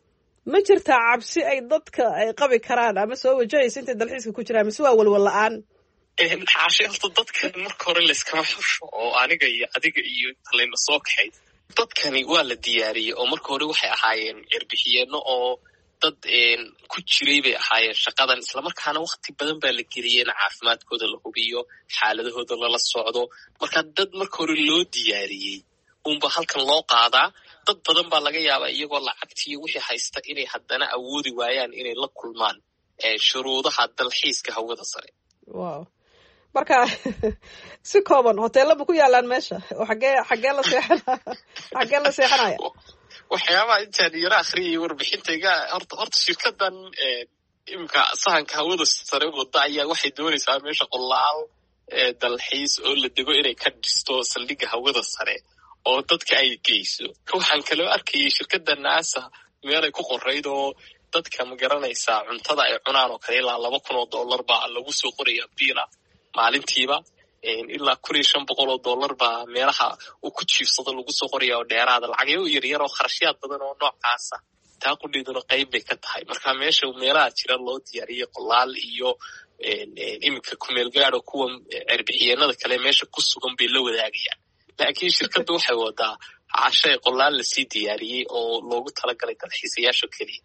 ma jirtaa cabsi ay dadka ay qabi karaan ama soo wajahaysa intay dalxiiska ku jiraan mise waa walwal la-aan xaashe horta dadkan marka hore layskama xusho oo aniga iyo adiga iyo talayna soo kaxay dadkani waa la diyaariyey oo marka hore waxay ahaayeen cirbixiyeeno oo dad ku jiray bay ahaayeen shaqadan islamarkaana wakti badan baa la geliyey in caafimaadkooda la hubiyo xaaladahooda lala socdo marka dad marka hore loo diyaariyey unba halkan loo qaadaa dad badan baa laga yaabaa iyagoo lacagtiiyo wixii haysta inay haddana awoodi waayaan inay la kulmaan shuruudaha dalxiiska hawada sare wow marka si kooban hoteelaba ku yaalaan meesha oo xagee xagee la seexana xagee la seexanaya waxyaabaha intaan yara akhriyay warbixintayga horta horta shirkadan imika sahanka hawada sare wada ayaa waxay doonaysaa meesha qolaal dalxiis oo la dego inay ka dhisto saldhigga hawada sare oo dadka ay geyso waxaan kaloo arkayay shirkadda naasa meelay ku qorayd oo dadka ma garanaysaa cuntada ay cunaan oo kale ilaa laba kun oo dollar baa lagu soo qoraya biila maalintiiba ilaa kun iyo shan boqol oo dollar baa meelaha uu ku jiifsado lagu soo qoraya oo dheeraada lacagyo yaryar oo kharashyaad badan oo noocaasa taa qudheeduna qayb bay ka tahay marka meesha meelaha jira loo diyaariyey qolaal iyo iminka kumeel gaadho kuwa cerbixiyeenada kale meesha ku sugan bay la wadaagayaan laakiin shirkadda waxay wadaa cashay qolaal lasii diyaariyey oo loogu talagalay dalxiisayaasha keliya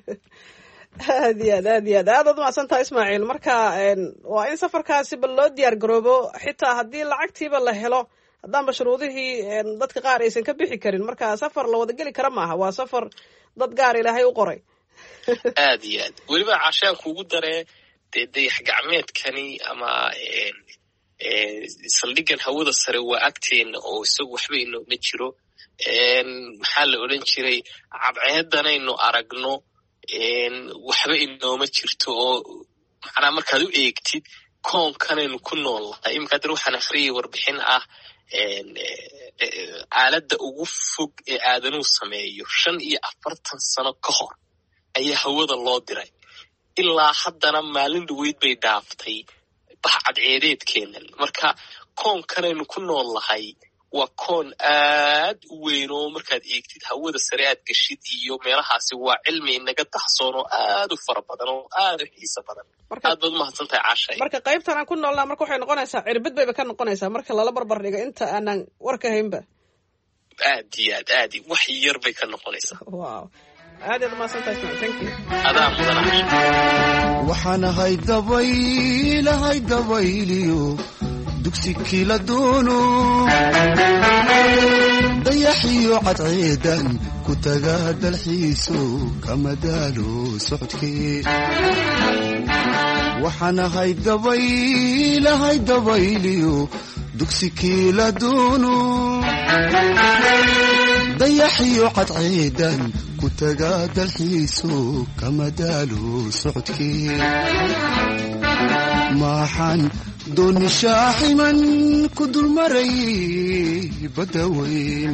aad iyo aad aad iyo aad aad ad umacsan tahay ismaaciil marka waa in safarkaasi bal loo diyaar garoobo xitaa haddii lacagtiiba la helo haddaanba shuruudihii dadka qaar aysan ka bixi karin marka safar la wada geli kara maaha waa safar dad gaar ilaahay u qoray aad iyo aad weliba cashaan kuugu daree dee dayax gacmeedkani ama saldhiggan hawada sare waa agteena oo isagu waxba inooma jiro maxaa la odhan jiray cabceedanaynu aragno waxba inooma jirto oo macnaa markaad u eegtid koonkanaynu ku nool lahay iminka haddana waxaan akhriyay warbixin ah aaladda ugu fog ee aadanuu sameeyo shan iyo afartan sano ka hor ayaa hawada loo diray ilaa haddana maalin dhaweyd bay dhaaftay baxcadceedeedkeenan marka koonkanaynu ku nool lahay waa koon aad u weyn oo markaad eegtid hawada sare aad geshid iyo meelahaasi waa cilmi inaga daxsoon oo aad u fara badan oo aad u xiisa badan aad baad umahadsan tahay caashay marka qaybtan aan ku noolnaa marka waxay noqonaysaa cirbid bayba ka noqonaysaa marka lala barbar dhigo inta aanan warka haynba aad iyo aad aad wax yar bay ka noqonaysaa wow aad aad umahadsan tahay ismaaciil thank you adaa mudan waxaan ahay dabaylahay dabayliyo dugsi kila doono dayaxiyo cadceedan ku taga dalxiiso kama daalo socodkee waxaan ahay dabaylahay dabayliyo dugsi kila doono dayaxiyo cadceedan ku taga dalxiiso kama daalo socodkee maxaan dooni shaaximan ku dulmaray badda weyn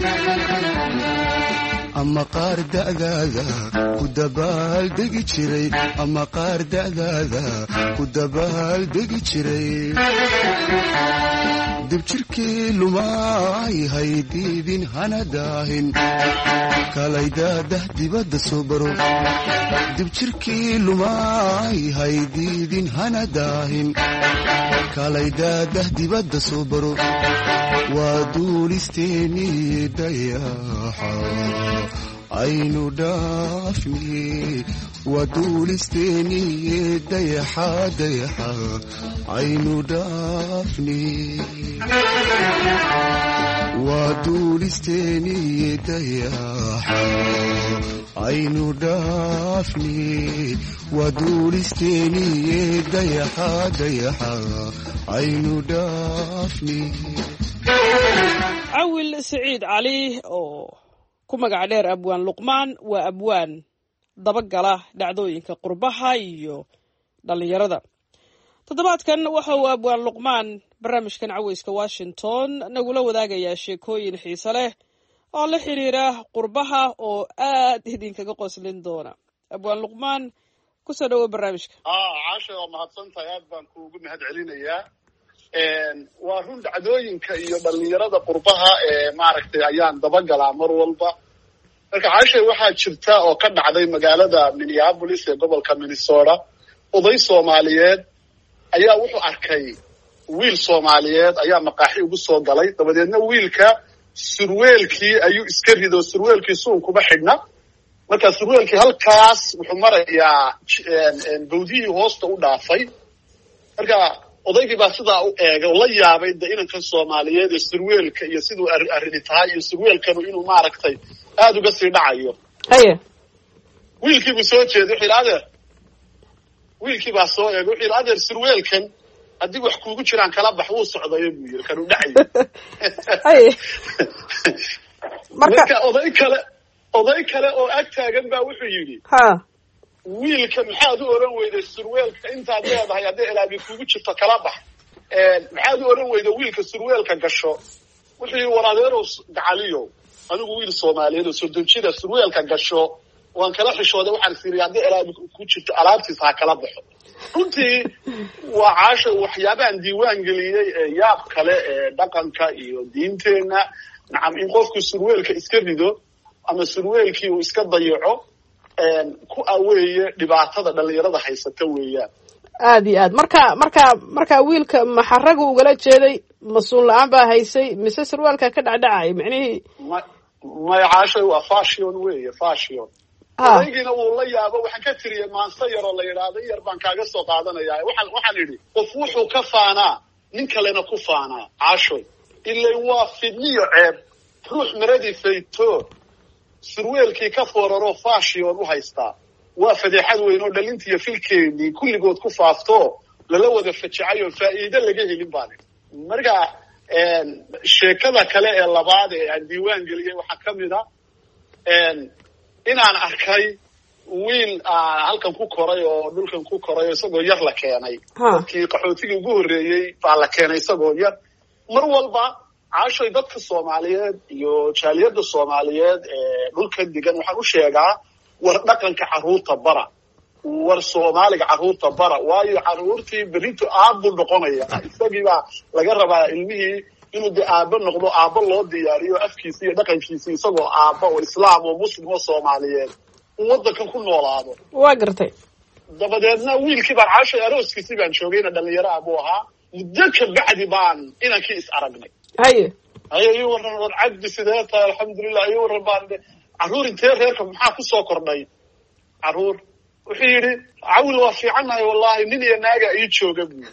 ama qaar da'daada ku dabaaldegi jiray ama qaar da'daada ku dabaaldegi jiray dibjirkii lumaay haydiidin hana daahin kalaydadah dibadda soo baro dibjirkii lumaay haydiidin hana daahin kalaydadah dibadda soo baro waa duulisteenii dayaxa aynu dhaafni waa duulisteenii dayaxa dayaxa aynu dhaafni waa duulisteenii dayaxa aynu dhaafni waa duulisteenii dayaxa dayaxa aynu dhaafni cawil siciid cali oo ku magac dheer abwaan luqmaan waa abwaan dabagala dhacdooyinka qurbaha iyo dhallinyarada toddobaadkan waxa uu abwaan luqmaan barnaamijkan caweyska washington nagula wadaagayaa sheekooyin xiise leh oo la xiriira qurbaha oo aad idinkaga qoslin doona abwaan luqmaan kusoo dhawo barnaamijka caasha waa mahadsantahay aad baan kuugu mahad celinayaa waa run dhacdooyinka iyo dhallinyarada qurbaha ee maaragtay ayaan dabagalaa mar walba marka caashay waxaa jirta oo ka dhacday magaalada Minneapolis ee gobolka Minnesota oday Soomaaliyeed ayaa wuxuu arkay wiil Soomaaliyeed ayaa maqaaxi ugu soo galay dabadeedna wiilka surweelkii ayuu iska rido surweelkii suun kuma xidhna marka surweelkii halkaas wuxuu marayaa bawdihii hoosta u dhaafay marka odaygii baa sidaa u eegay oo la yaabay da inankan Soomaaliyeed ee surweelka iyo siduu arrini tahay iyo surweelkanu inuu maaragtay aad uga sii dhacayo haye wiilkii buu soo jeeday wuxuu yidhi wiilkii baa soo eegay wuxuu yidhi adeer surweelkan haddii wax kuugu jiraan kala bax wuu socdayo buu yidhi kanuu dhacayo haye marka oday kale oday kale oo ag taagan baa wuxuu yidhi ha wiilka maxaad u oran weyday surweelka intaad leedahay haddii ilaabi kuugu jirto kala bax maxaad u oran weyday wiilka surweelka gasho wuxuu yidhi war adeerow gacaliyo anigu wiil Soomaaliyeed oo soddon jir ah surweelka gasho waan kala xishooday waxaan fiiriyay haddii ilaabi ku jirto alaabtiisa ha kala baxo runtii waa caasha waxyaabahan diiwaan geliyey ee yaab kale ee dhaqanka iyo diinteenna nacam in qofku surweelka iska rido ama surweelkii uu iska dayaco ku aweeye dhibaatada dhalinyarada haysata weeyaan aad iyo aad marka marka marka wiilka maxaragu ugala jeeday masuul la'aan baa haysay mise surwaalka ka dhacdhacay macnihii ma caasha waa fashion weeye fashion aygina uu la yaabo waxaan ka tiriyay maansa yar oo la yiraahdo yar baan kaaga soo qaadanayaa waxaan waxaan idhi qof wuxuu ka faanaa nin kalena ku faanaa caashoy ilaa waa fidniyo ceeb ruux maradii fayto surweelkii ka fooraro fashion u haystaa waa fadeexad weyn oo dhalintiyo filkeedii kulligood ku faafto lala wada fajacay oo faa'iido laga helin baan marka sheekada kale ee labaad ee aan diiwaan geliyay waxaa ka mid ah inaan arkay wiil halkan ku koray oo dhulkan ku koray oo isagoo yar la keenay dadkii qaxootigii ugu horreeyey baa la keenay isagoo yar mar walba caashay dadka Soomaaliyeed iyo jaaliyada Soomaaliyeed ee dhulka degan waxaan u sheegaa war dhaqanka carruurta bara war Soomaaliga carruurta bara waayo carruurtii berito aabbu noqonaya isagii baa laga rabaa ilmihii inuu de aabbo noqdo aabbo loo diyaariyo afkiisa iyo dhaqankiisa isagoo aabbo oo islaam oo muslim oo Soomaaliyeed waddankan ku noolaado waa gartay dabadeedna wiilkii baan caashay arooskiisii baan joogayna dhalinyaro abuu ahaa muddo ka bacdi baan inankii is aragnay haye haye iyo waran war cabdi sidee tahay alxamdulilah iyo waran baan carruur intee reerka maxaa ku soo kordhay carruur wuxuu yidhi cawl waa fiicannahay wallahi nin iyo naaga ii jooga buu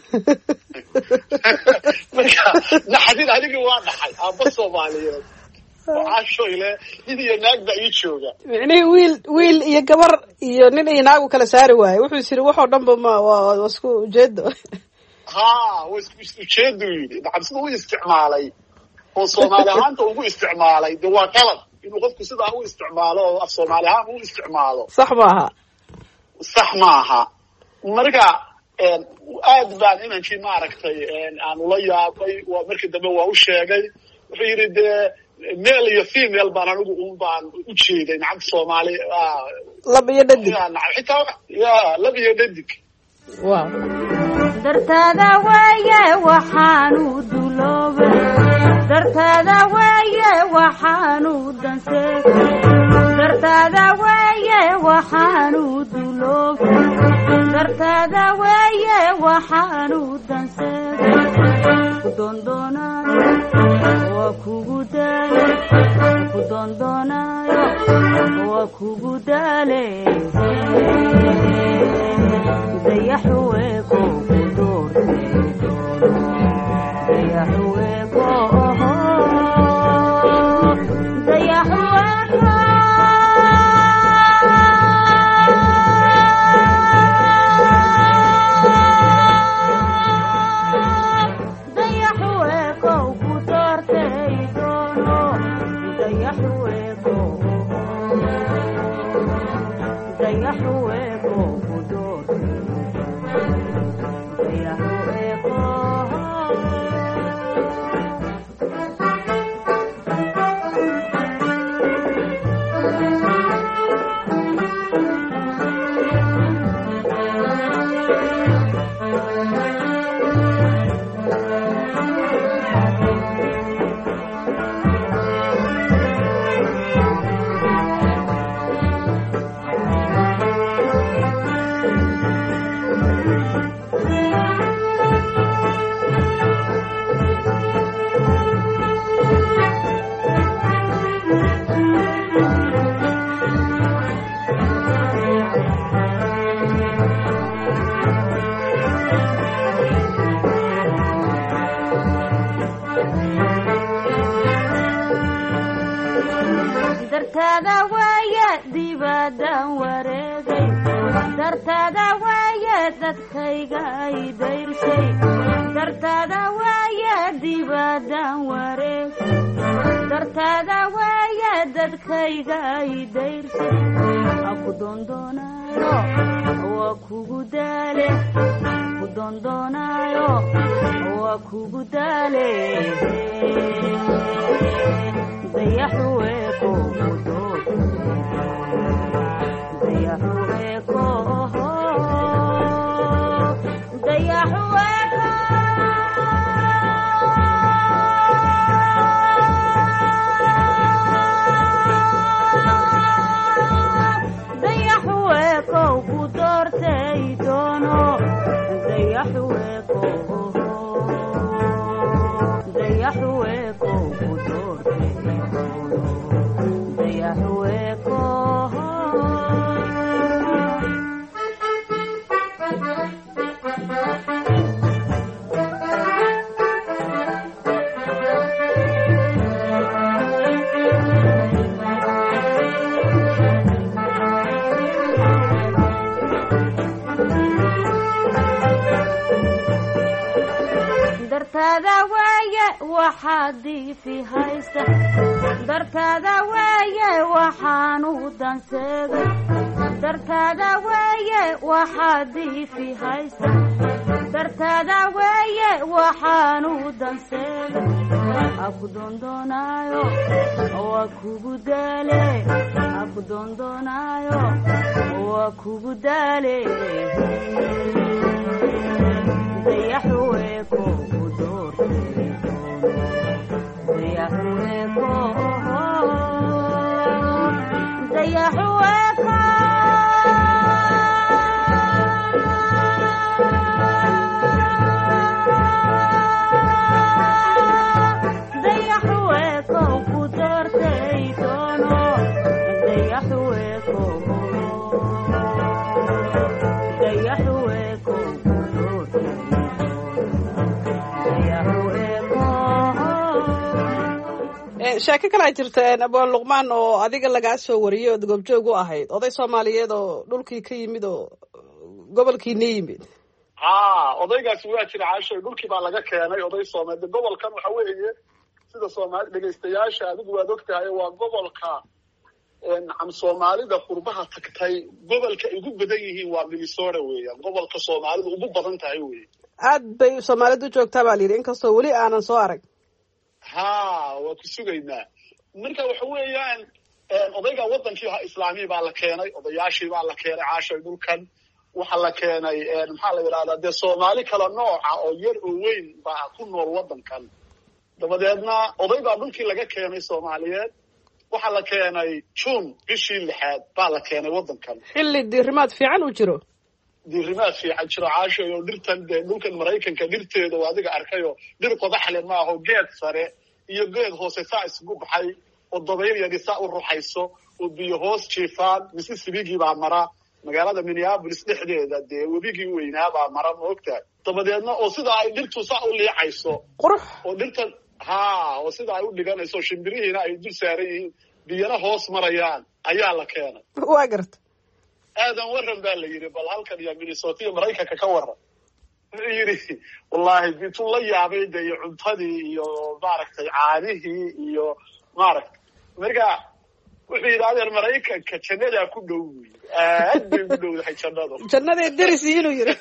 marka naxdin aniga waa dhaxay aabba Soomaaliyeed oo caashoyle nin iyo naag baa ii jooga micnihii wiil wiil iyo gabar iyo nin iyo naagu kala saari waaye wuxuu yidhi waxoo dhanba ma waa isku ujeedo ha waa isku ujeedo yidhi maxaa sida u isticmaalay oo Soomaali ahaanta ugu isticmaalay de waa qalad inuu qofku sidaa u isticmaalo oo af Soomaali ahaan u isticmaalo sax maaha sax maaha marka aad baan inankii maaragtay aan ula yaabay waa markii dambe waa u sheegay wuxuu yidhi dee male iyo female baan anigu un baan u jeeday nacabta Soomaali lab iyo dhadig xitaa ya lab iyo dhadig wow dartada weeye waxaanu duloobay dartada weeye waxaanu dansay dartada weeye waxaanu duloobay dartada weeye waxaanu dansay ku dondoonayo waa kugu daalay ku dondoonayo waa kugu daalay dayaxweeko dibadaan wareegay dartaada waaye dadkayga ay dayrshay dartaada waaye dibadaan wareegay dartaada waaye dadkayga ay dayrshay aku doondoonayo waa kugu daale ku doondoonayo waa kugu daale dayaxuweeko dayaxuweeko dayaxuweeko dayaxuweeko ku doortay doono dayaxuweeko dayaxuweeko ku doortay doono dayaxuweeko dartaada waaye waxaad diifi haysta dartaada waaye waxaanu danseegay dartaada waaye waxaad diifi haysta dartaada waaye waxaanu danseegay aku doondoonayo waa kugu daale aku doondoonayo waa kugu daale dayaxuweeko ku doortay dayaxuweeko dayaxuweeko dayaxuweeko ku doortay doono dayaxuweeko dayaxuweeko sheeko kalaa jirta abwaan luqmaan oo adiga lagaa soo wariyey ood goobjoog u ahayd oday soomaaliyeed oo dhulkii ka yimid oo gobolkiina yimid ha odaygaasi waa jira caasho dhulkii baa laga keenay oday soomaaliyeed gobolkan waxa weeye sida soomaali dhegaystayaasha adigu waad ogtahay waa gobolka nacam soomaalida qurbaha tagtay gobolka ay ugu badan yihiin waa Minnesota weeyaan gobolka soomaalida ugu badan tahay weeye aad bay soomaalidu joogtaa baa layidhi inkastoo weli aanan soo arag ha waa ku sugaynaa marka waxa weeyaan odayga wadankii ha islaamii baa la keenay odayaashii baa la keenay caashay dhulkan waxa la keenay maxaa la yidhahdaa dee soomaali kala nooca oo yar oo weyn baa ku nool wadankan dabadeedna oday baa dhulkii laga keenay soomaaliyeed waxaa la keenay june bishii lixaad baa la keenay wadankan xilli diirimaad fiican uu jiro diirimaad fiican jiro caashay oo dhirtan dee dhulkan maraykanka dhirteeda oo adiga arkayo dhir qodaxle maaho geed sare iyo geed hoose saa isugu baxay oo dabayl yadi saa u ruxayso oo biyo hoos jiifaan Mississippi baa mara magaalada Minneapolis dhexdeeda dee webigii weynaa baa mara ma ogtahay dabadeedna oo sida ay dhirtu saa u liicayso qurux oo dhirtan ha oo sida ay u dhiganayso shimbirihiina ay dul saaran yihiin biyana hoos marayaan ayaa la keenay waa garta aadan waran baa la yidhi bal halkan iyo Minnesota iyo Maraykanka ka waran wuxuu yidhi wallaahi bitu la yaabay dee iyo cuntadii iyo maaragtay caanihii iyo maaragtay marka wuxuu yidhi adeer Maraykanka jannadaa ku dhow aad bay u dhowdahay jannadu jannada derisi inuu yidhi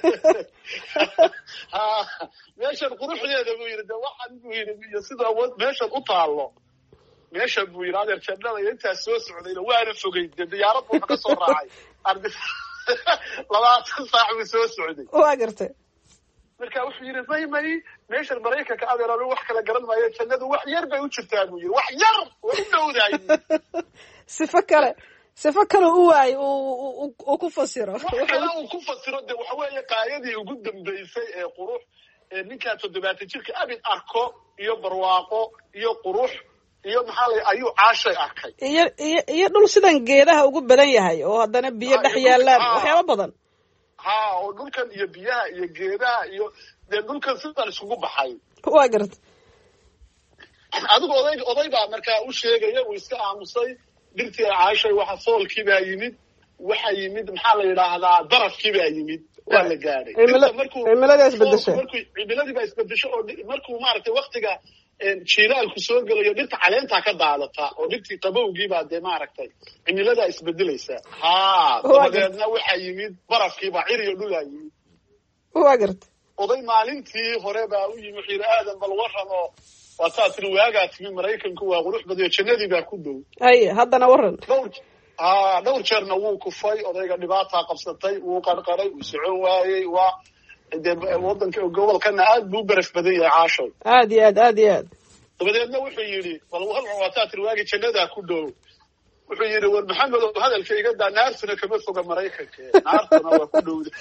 ha meeshan quruxdeeda buu yidhi dee waxaan buu yidhi iyo sida meeshan u taallo meesha buu yidhi adeer jannada intaas soo socdayna waana fogay dee diyaarad buu ka soo raacay ardi labaatan saac buu soo socday waa gartay marka wuxuu yidhi may may meeshan Maraykanka adeer anu wax kala garan maayo jannadu wax yar bay u jirtaa buu yidhi wax yar way u dhowdahay sifo kale sifo kale u waay uu ku fasiro wax kale uu ku fasiro dee waxa weeye qaayadii ugu dambeysay ee qurux ee ninkaa toddobaatan jirka abid arko iyo barwaaqo iyo qurux iyo maxaa la ayuu caashay arkay iyo iyo iyo dhul sidan geedaha ugu badan yahay oo haddana biyo dhex yaalaan waxyaabo badan ha oo dhulkan iyo biyaha iyo geedaha iyo dee dhulkan sidan isugu baxay waa garta adigu oday oday baa markaa u sheegaya uu iska aamusay dhirtii caashay waxa soolkii baa yimid waxa yimid maxaa la yidhaahdaa darafkii baa yimid waa la gaadhay cimilada isbedeshay markuu cimiladii baa isbedeshay oo markuu maaragtay waktiga jiilaalku soo gelayo dhirta caleentaa ka daadata oo dhirtii qabowgiibaa dee maaragtay cimiladaa isbedelaysa ha dabadeedna waxaa yimid barafkiibaa ciriyo dhulaa yimid waa garta oday maalintii hore baa u yimi wuxuu yidhi aadan bal waran oo waa saa tiri waagaa timi maraykanku waa qurux badiyo jannadii baa ku dhow haye haddana waran dhowr ha dhowr jeerna wuu kufay odayga dhibaataa qabsatay wuu qarqaray wuu socon waayey waa dee wadanka gobolkana aad buu u baraf badan yahay caashow aad iyo aad aad iyo aad dabadeedna wuxuu yidhi bal waran waa saa tiri waagii jannadaa ku dhow wuxuu yidhi war maxamed oo hadalka iga daa naartuna kama foga maraykanka naartuna waa ku dhowda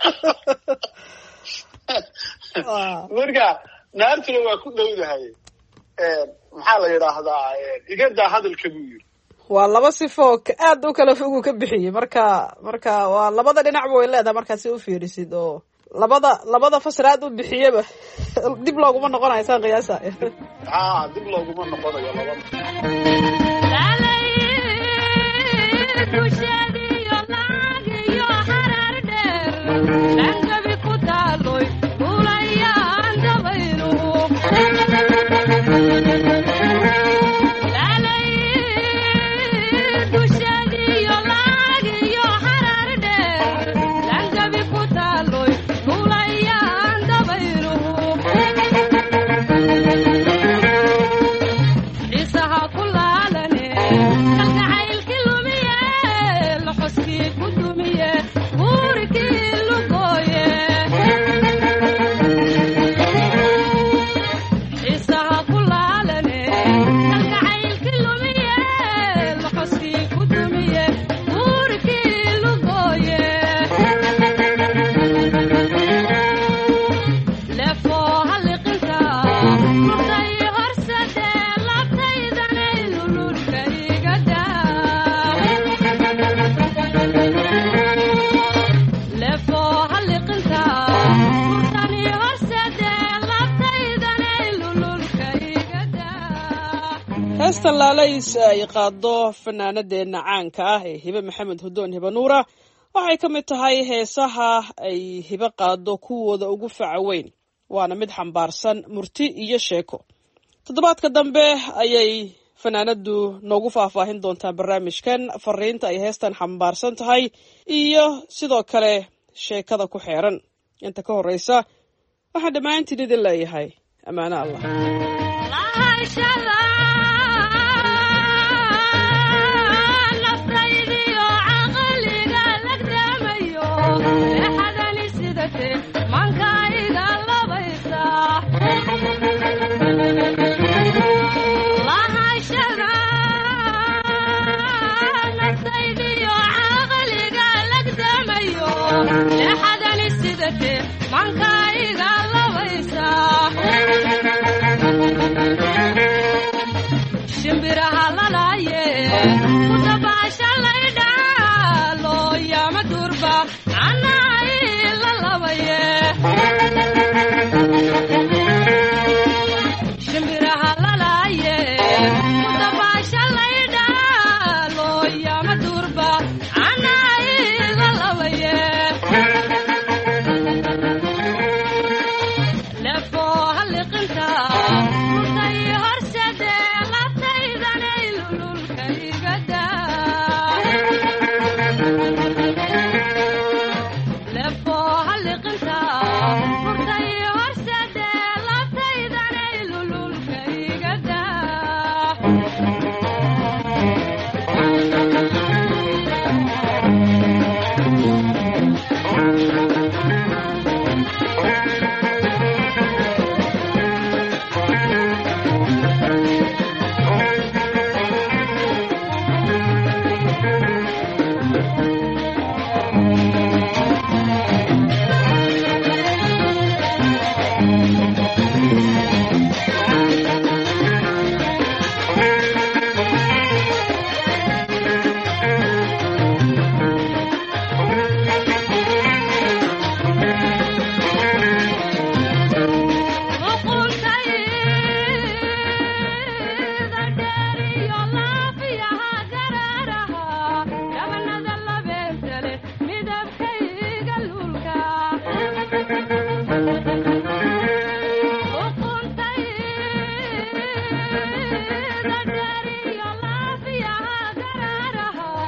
marka naartuna waa ku dhowdahay maxaa la yidhaahdaa iga daa hadalka buu yidhi waa laba sifo aad u kala fogu ka bixiyey marka marka waa labada dhinacba way leedahay markaad si u fiirisid oo labada labada fasir aad u bixiyaba dib looguma noqonayo saan qiyaasa ha dib looguma noqonayo labada heesta laalays ay qaado fanaanadeena caanka ah ee hibe maxamed hudoon hibe nuura waxay ka mid tahay heesaha ay hibe qaado kuwooda ugu faca weyn waana mid xambaarsan murti iyo sheeko toddobaadka dambe ayay fanaanadu noogu faahfaahin doontaa barnaamijkan fariinta ay heestan xambaarsan tahay iyo sidoo kale sheekada ku xeeran inta ka horeysa waxaan dhammaantiin idin leeyahay ammaano allah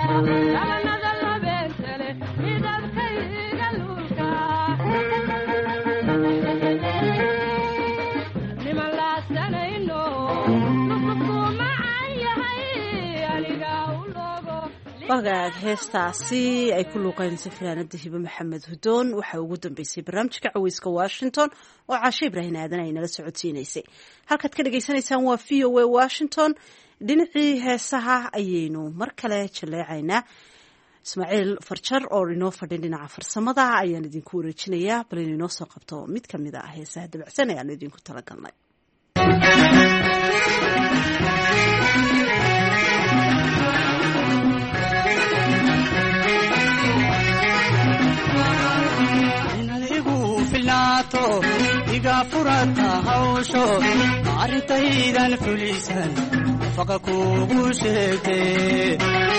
dhabanada labeentale midabkayga luulka niman laasanayno lufufku macan yahay aniga u loogo wagaag heestaasi ay ku luuqeynaysa fanaanada hibe maxamed hudoon waxaa ugu dambeysay barnaamijka caweyska washington oo caashe ibraahin aadan ay nala socodsiinaysay halkaad ka dhagaysanaysaan waa v o a washington dhinacii heesaha ayaynu mar kale jaleecaynaa ismaaciil farjar oo inoo fadhin dhinaca farsamada ayaan idinku wareejinayaa bal inu inoo soo qabto mid ka mid ah heesaha dabacsan ayaanu idinku talagalnay iga furata hawsho arrintaydan fulisan faqa kugu sheegtay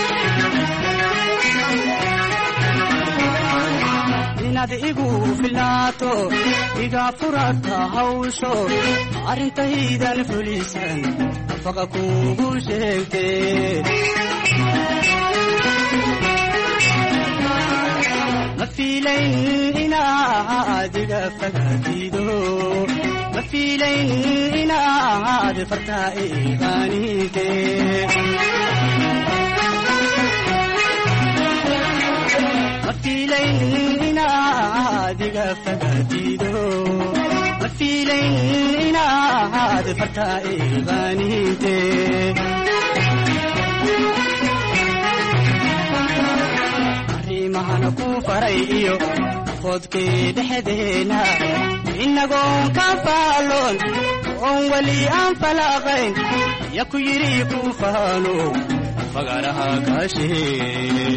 inaad igu filnaato iga furata hawsho arrintaydan fulisan faqa kugu sheegtay ma fiilayn inaad iga fagaatido ma fiilayn inaad fartaa iqaanide ma fiilayn inaad iga fagaatido ma fiilayn inaad fartaa iqaanide mahana ku faray iyo fodkii dhexdeena inagoon ka faaloon oon weli aan falaaqayn ya ku yidhi ku faalo fagaraha kaashee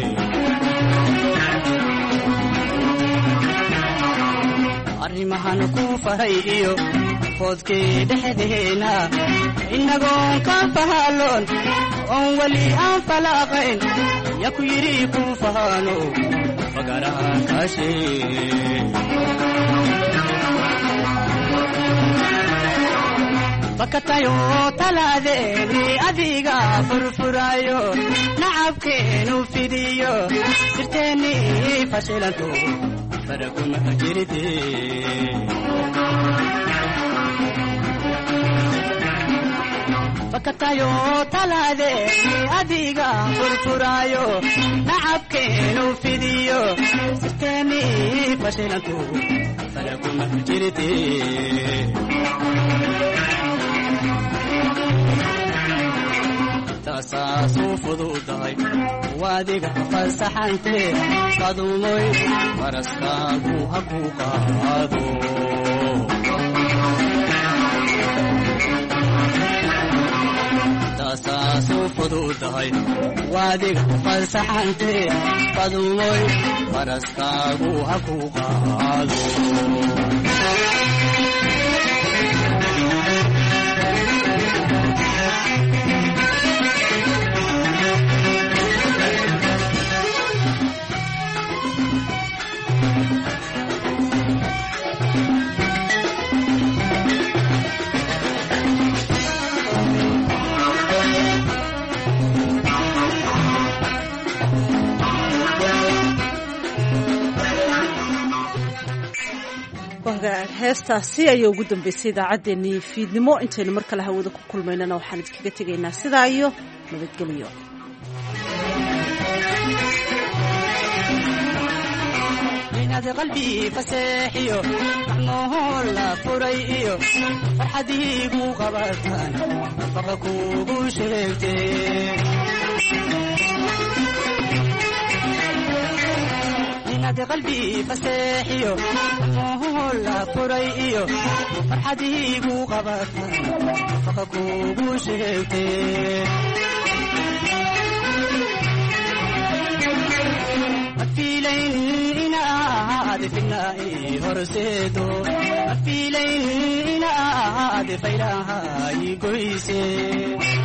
arrimahana ku faray iyo fodkii dhexdeena inagoon ka faaloon oon weli aan falaaqayn ya ku yidhi ku faano fagaraha kaashee fakatayo talaadeeni adiga furfurayo nacabkeenu fidiyo sirteeni fashilanto faraguma jiride fakatayo talaadeeni adiga furfurayo nacabkeenu fidiyo sirteeni fashilanto faraguma jiride taasaasu fududahay waadiga fasaxante qadumoy faraskaagu ha ku qaado taasaasu fududahay waadiga fasaxante qadumoy faraskaagu ha ku qaado heestaasi ayaa ugu dambeysay idaacaddeenii fiidnimo intaynu mar kale hawada ku kulmaynana waxaan idinkaga tegaynaa sidaa iyo nabadgelyo inaad qalbi faseexiyo macnoo la furay iyo farxadiigu qabataan faqa kugu sheegtay inaad qalbi faseexiyo macnoo la furay iyo farxadiigu qabataan faqa kugu sheegtay afiilayn inaad finaa'i horseedo afiilayn inaad faylaha igoyse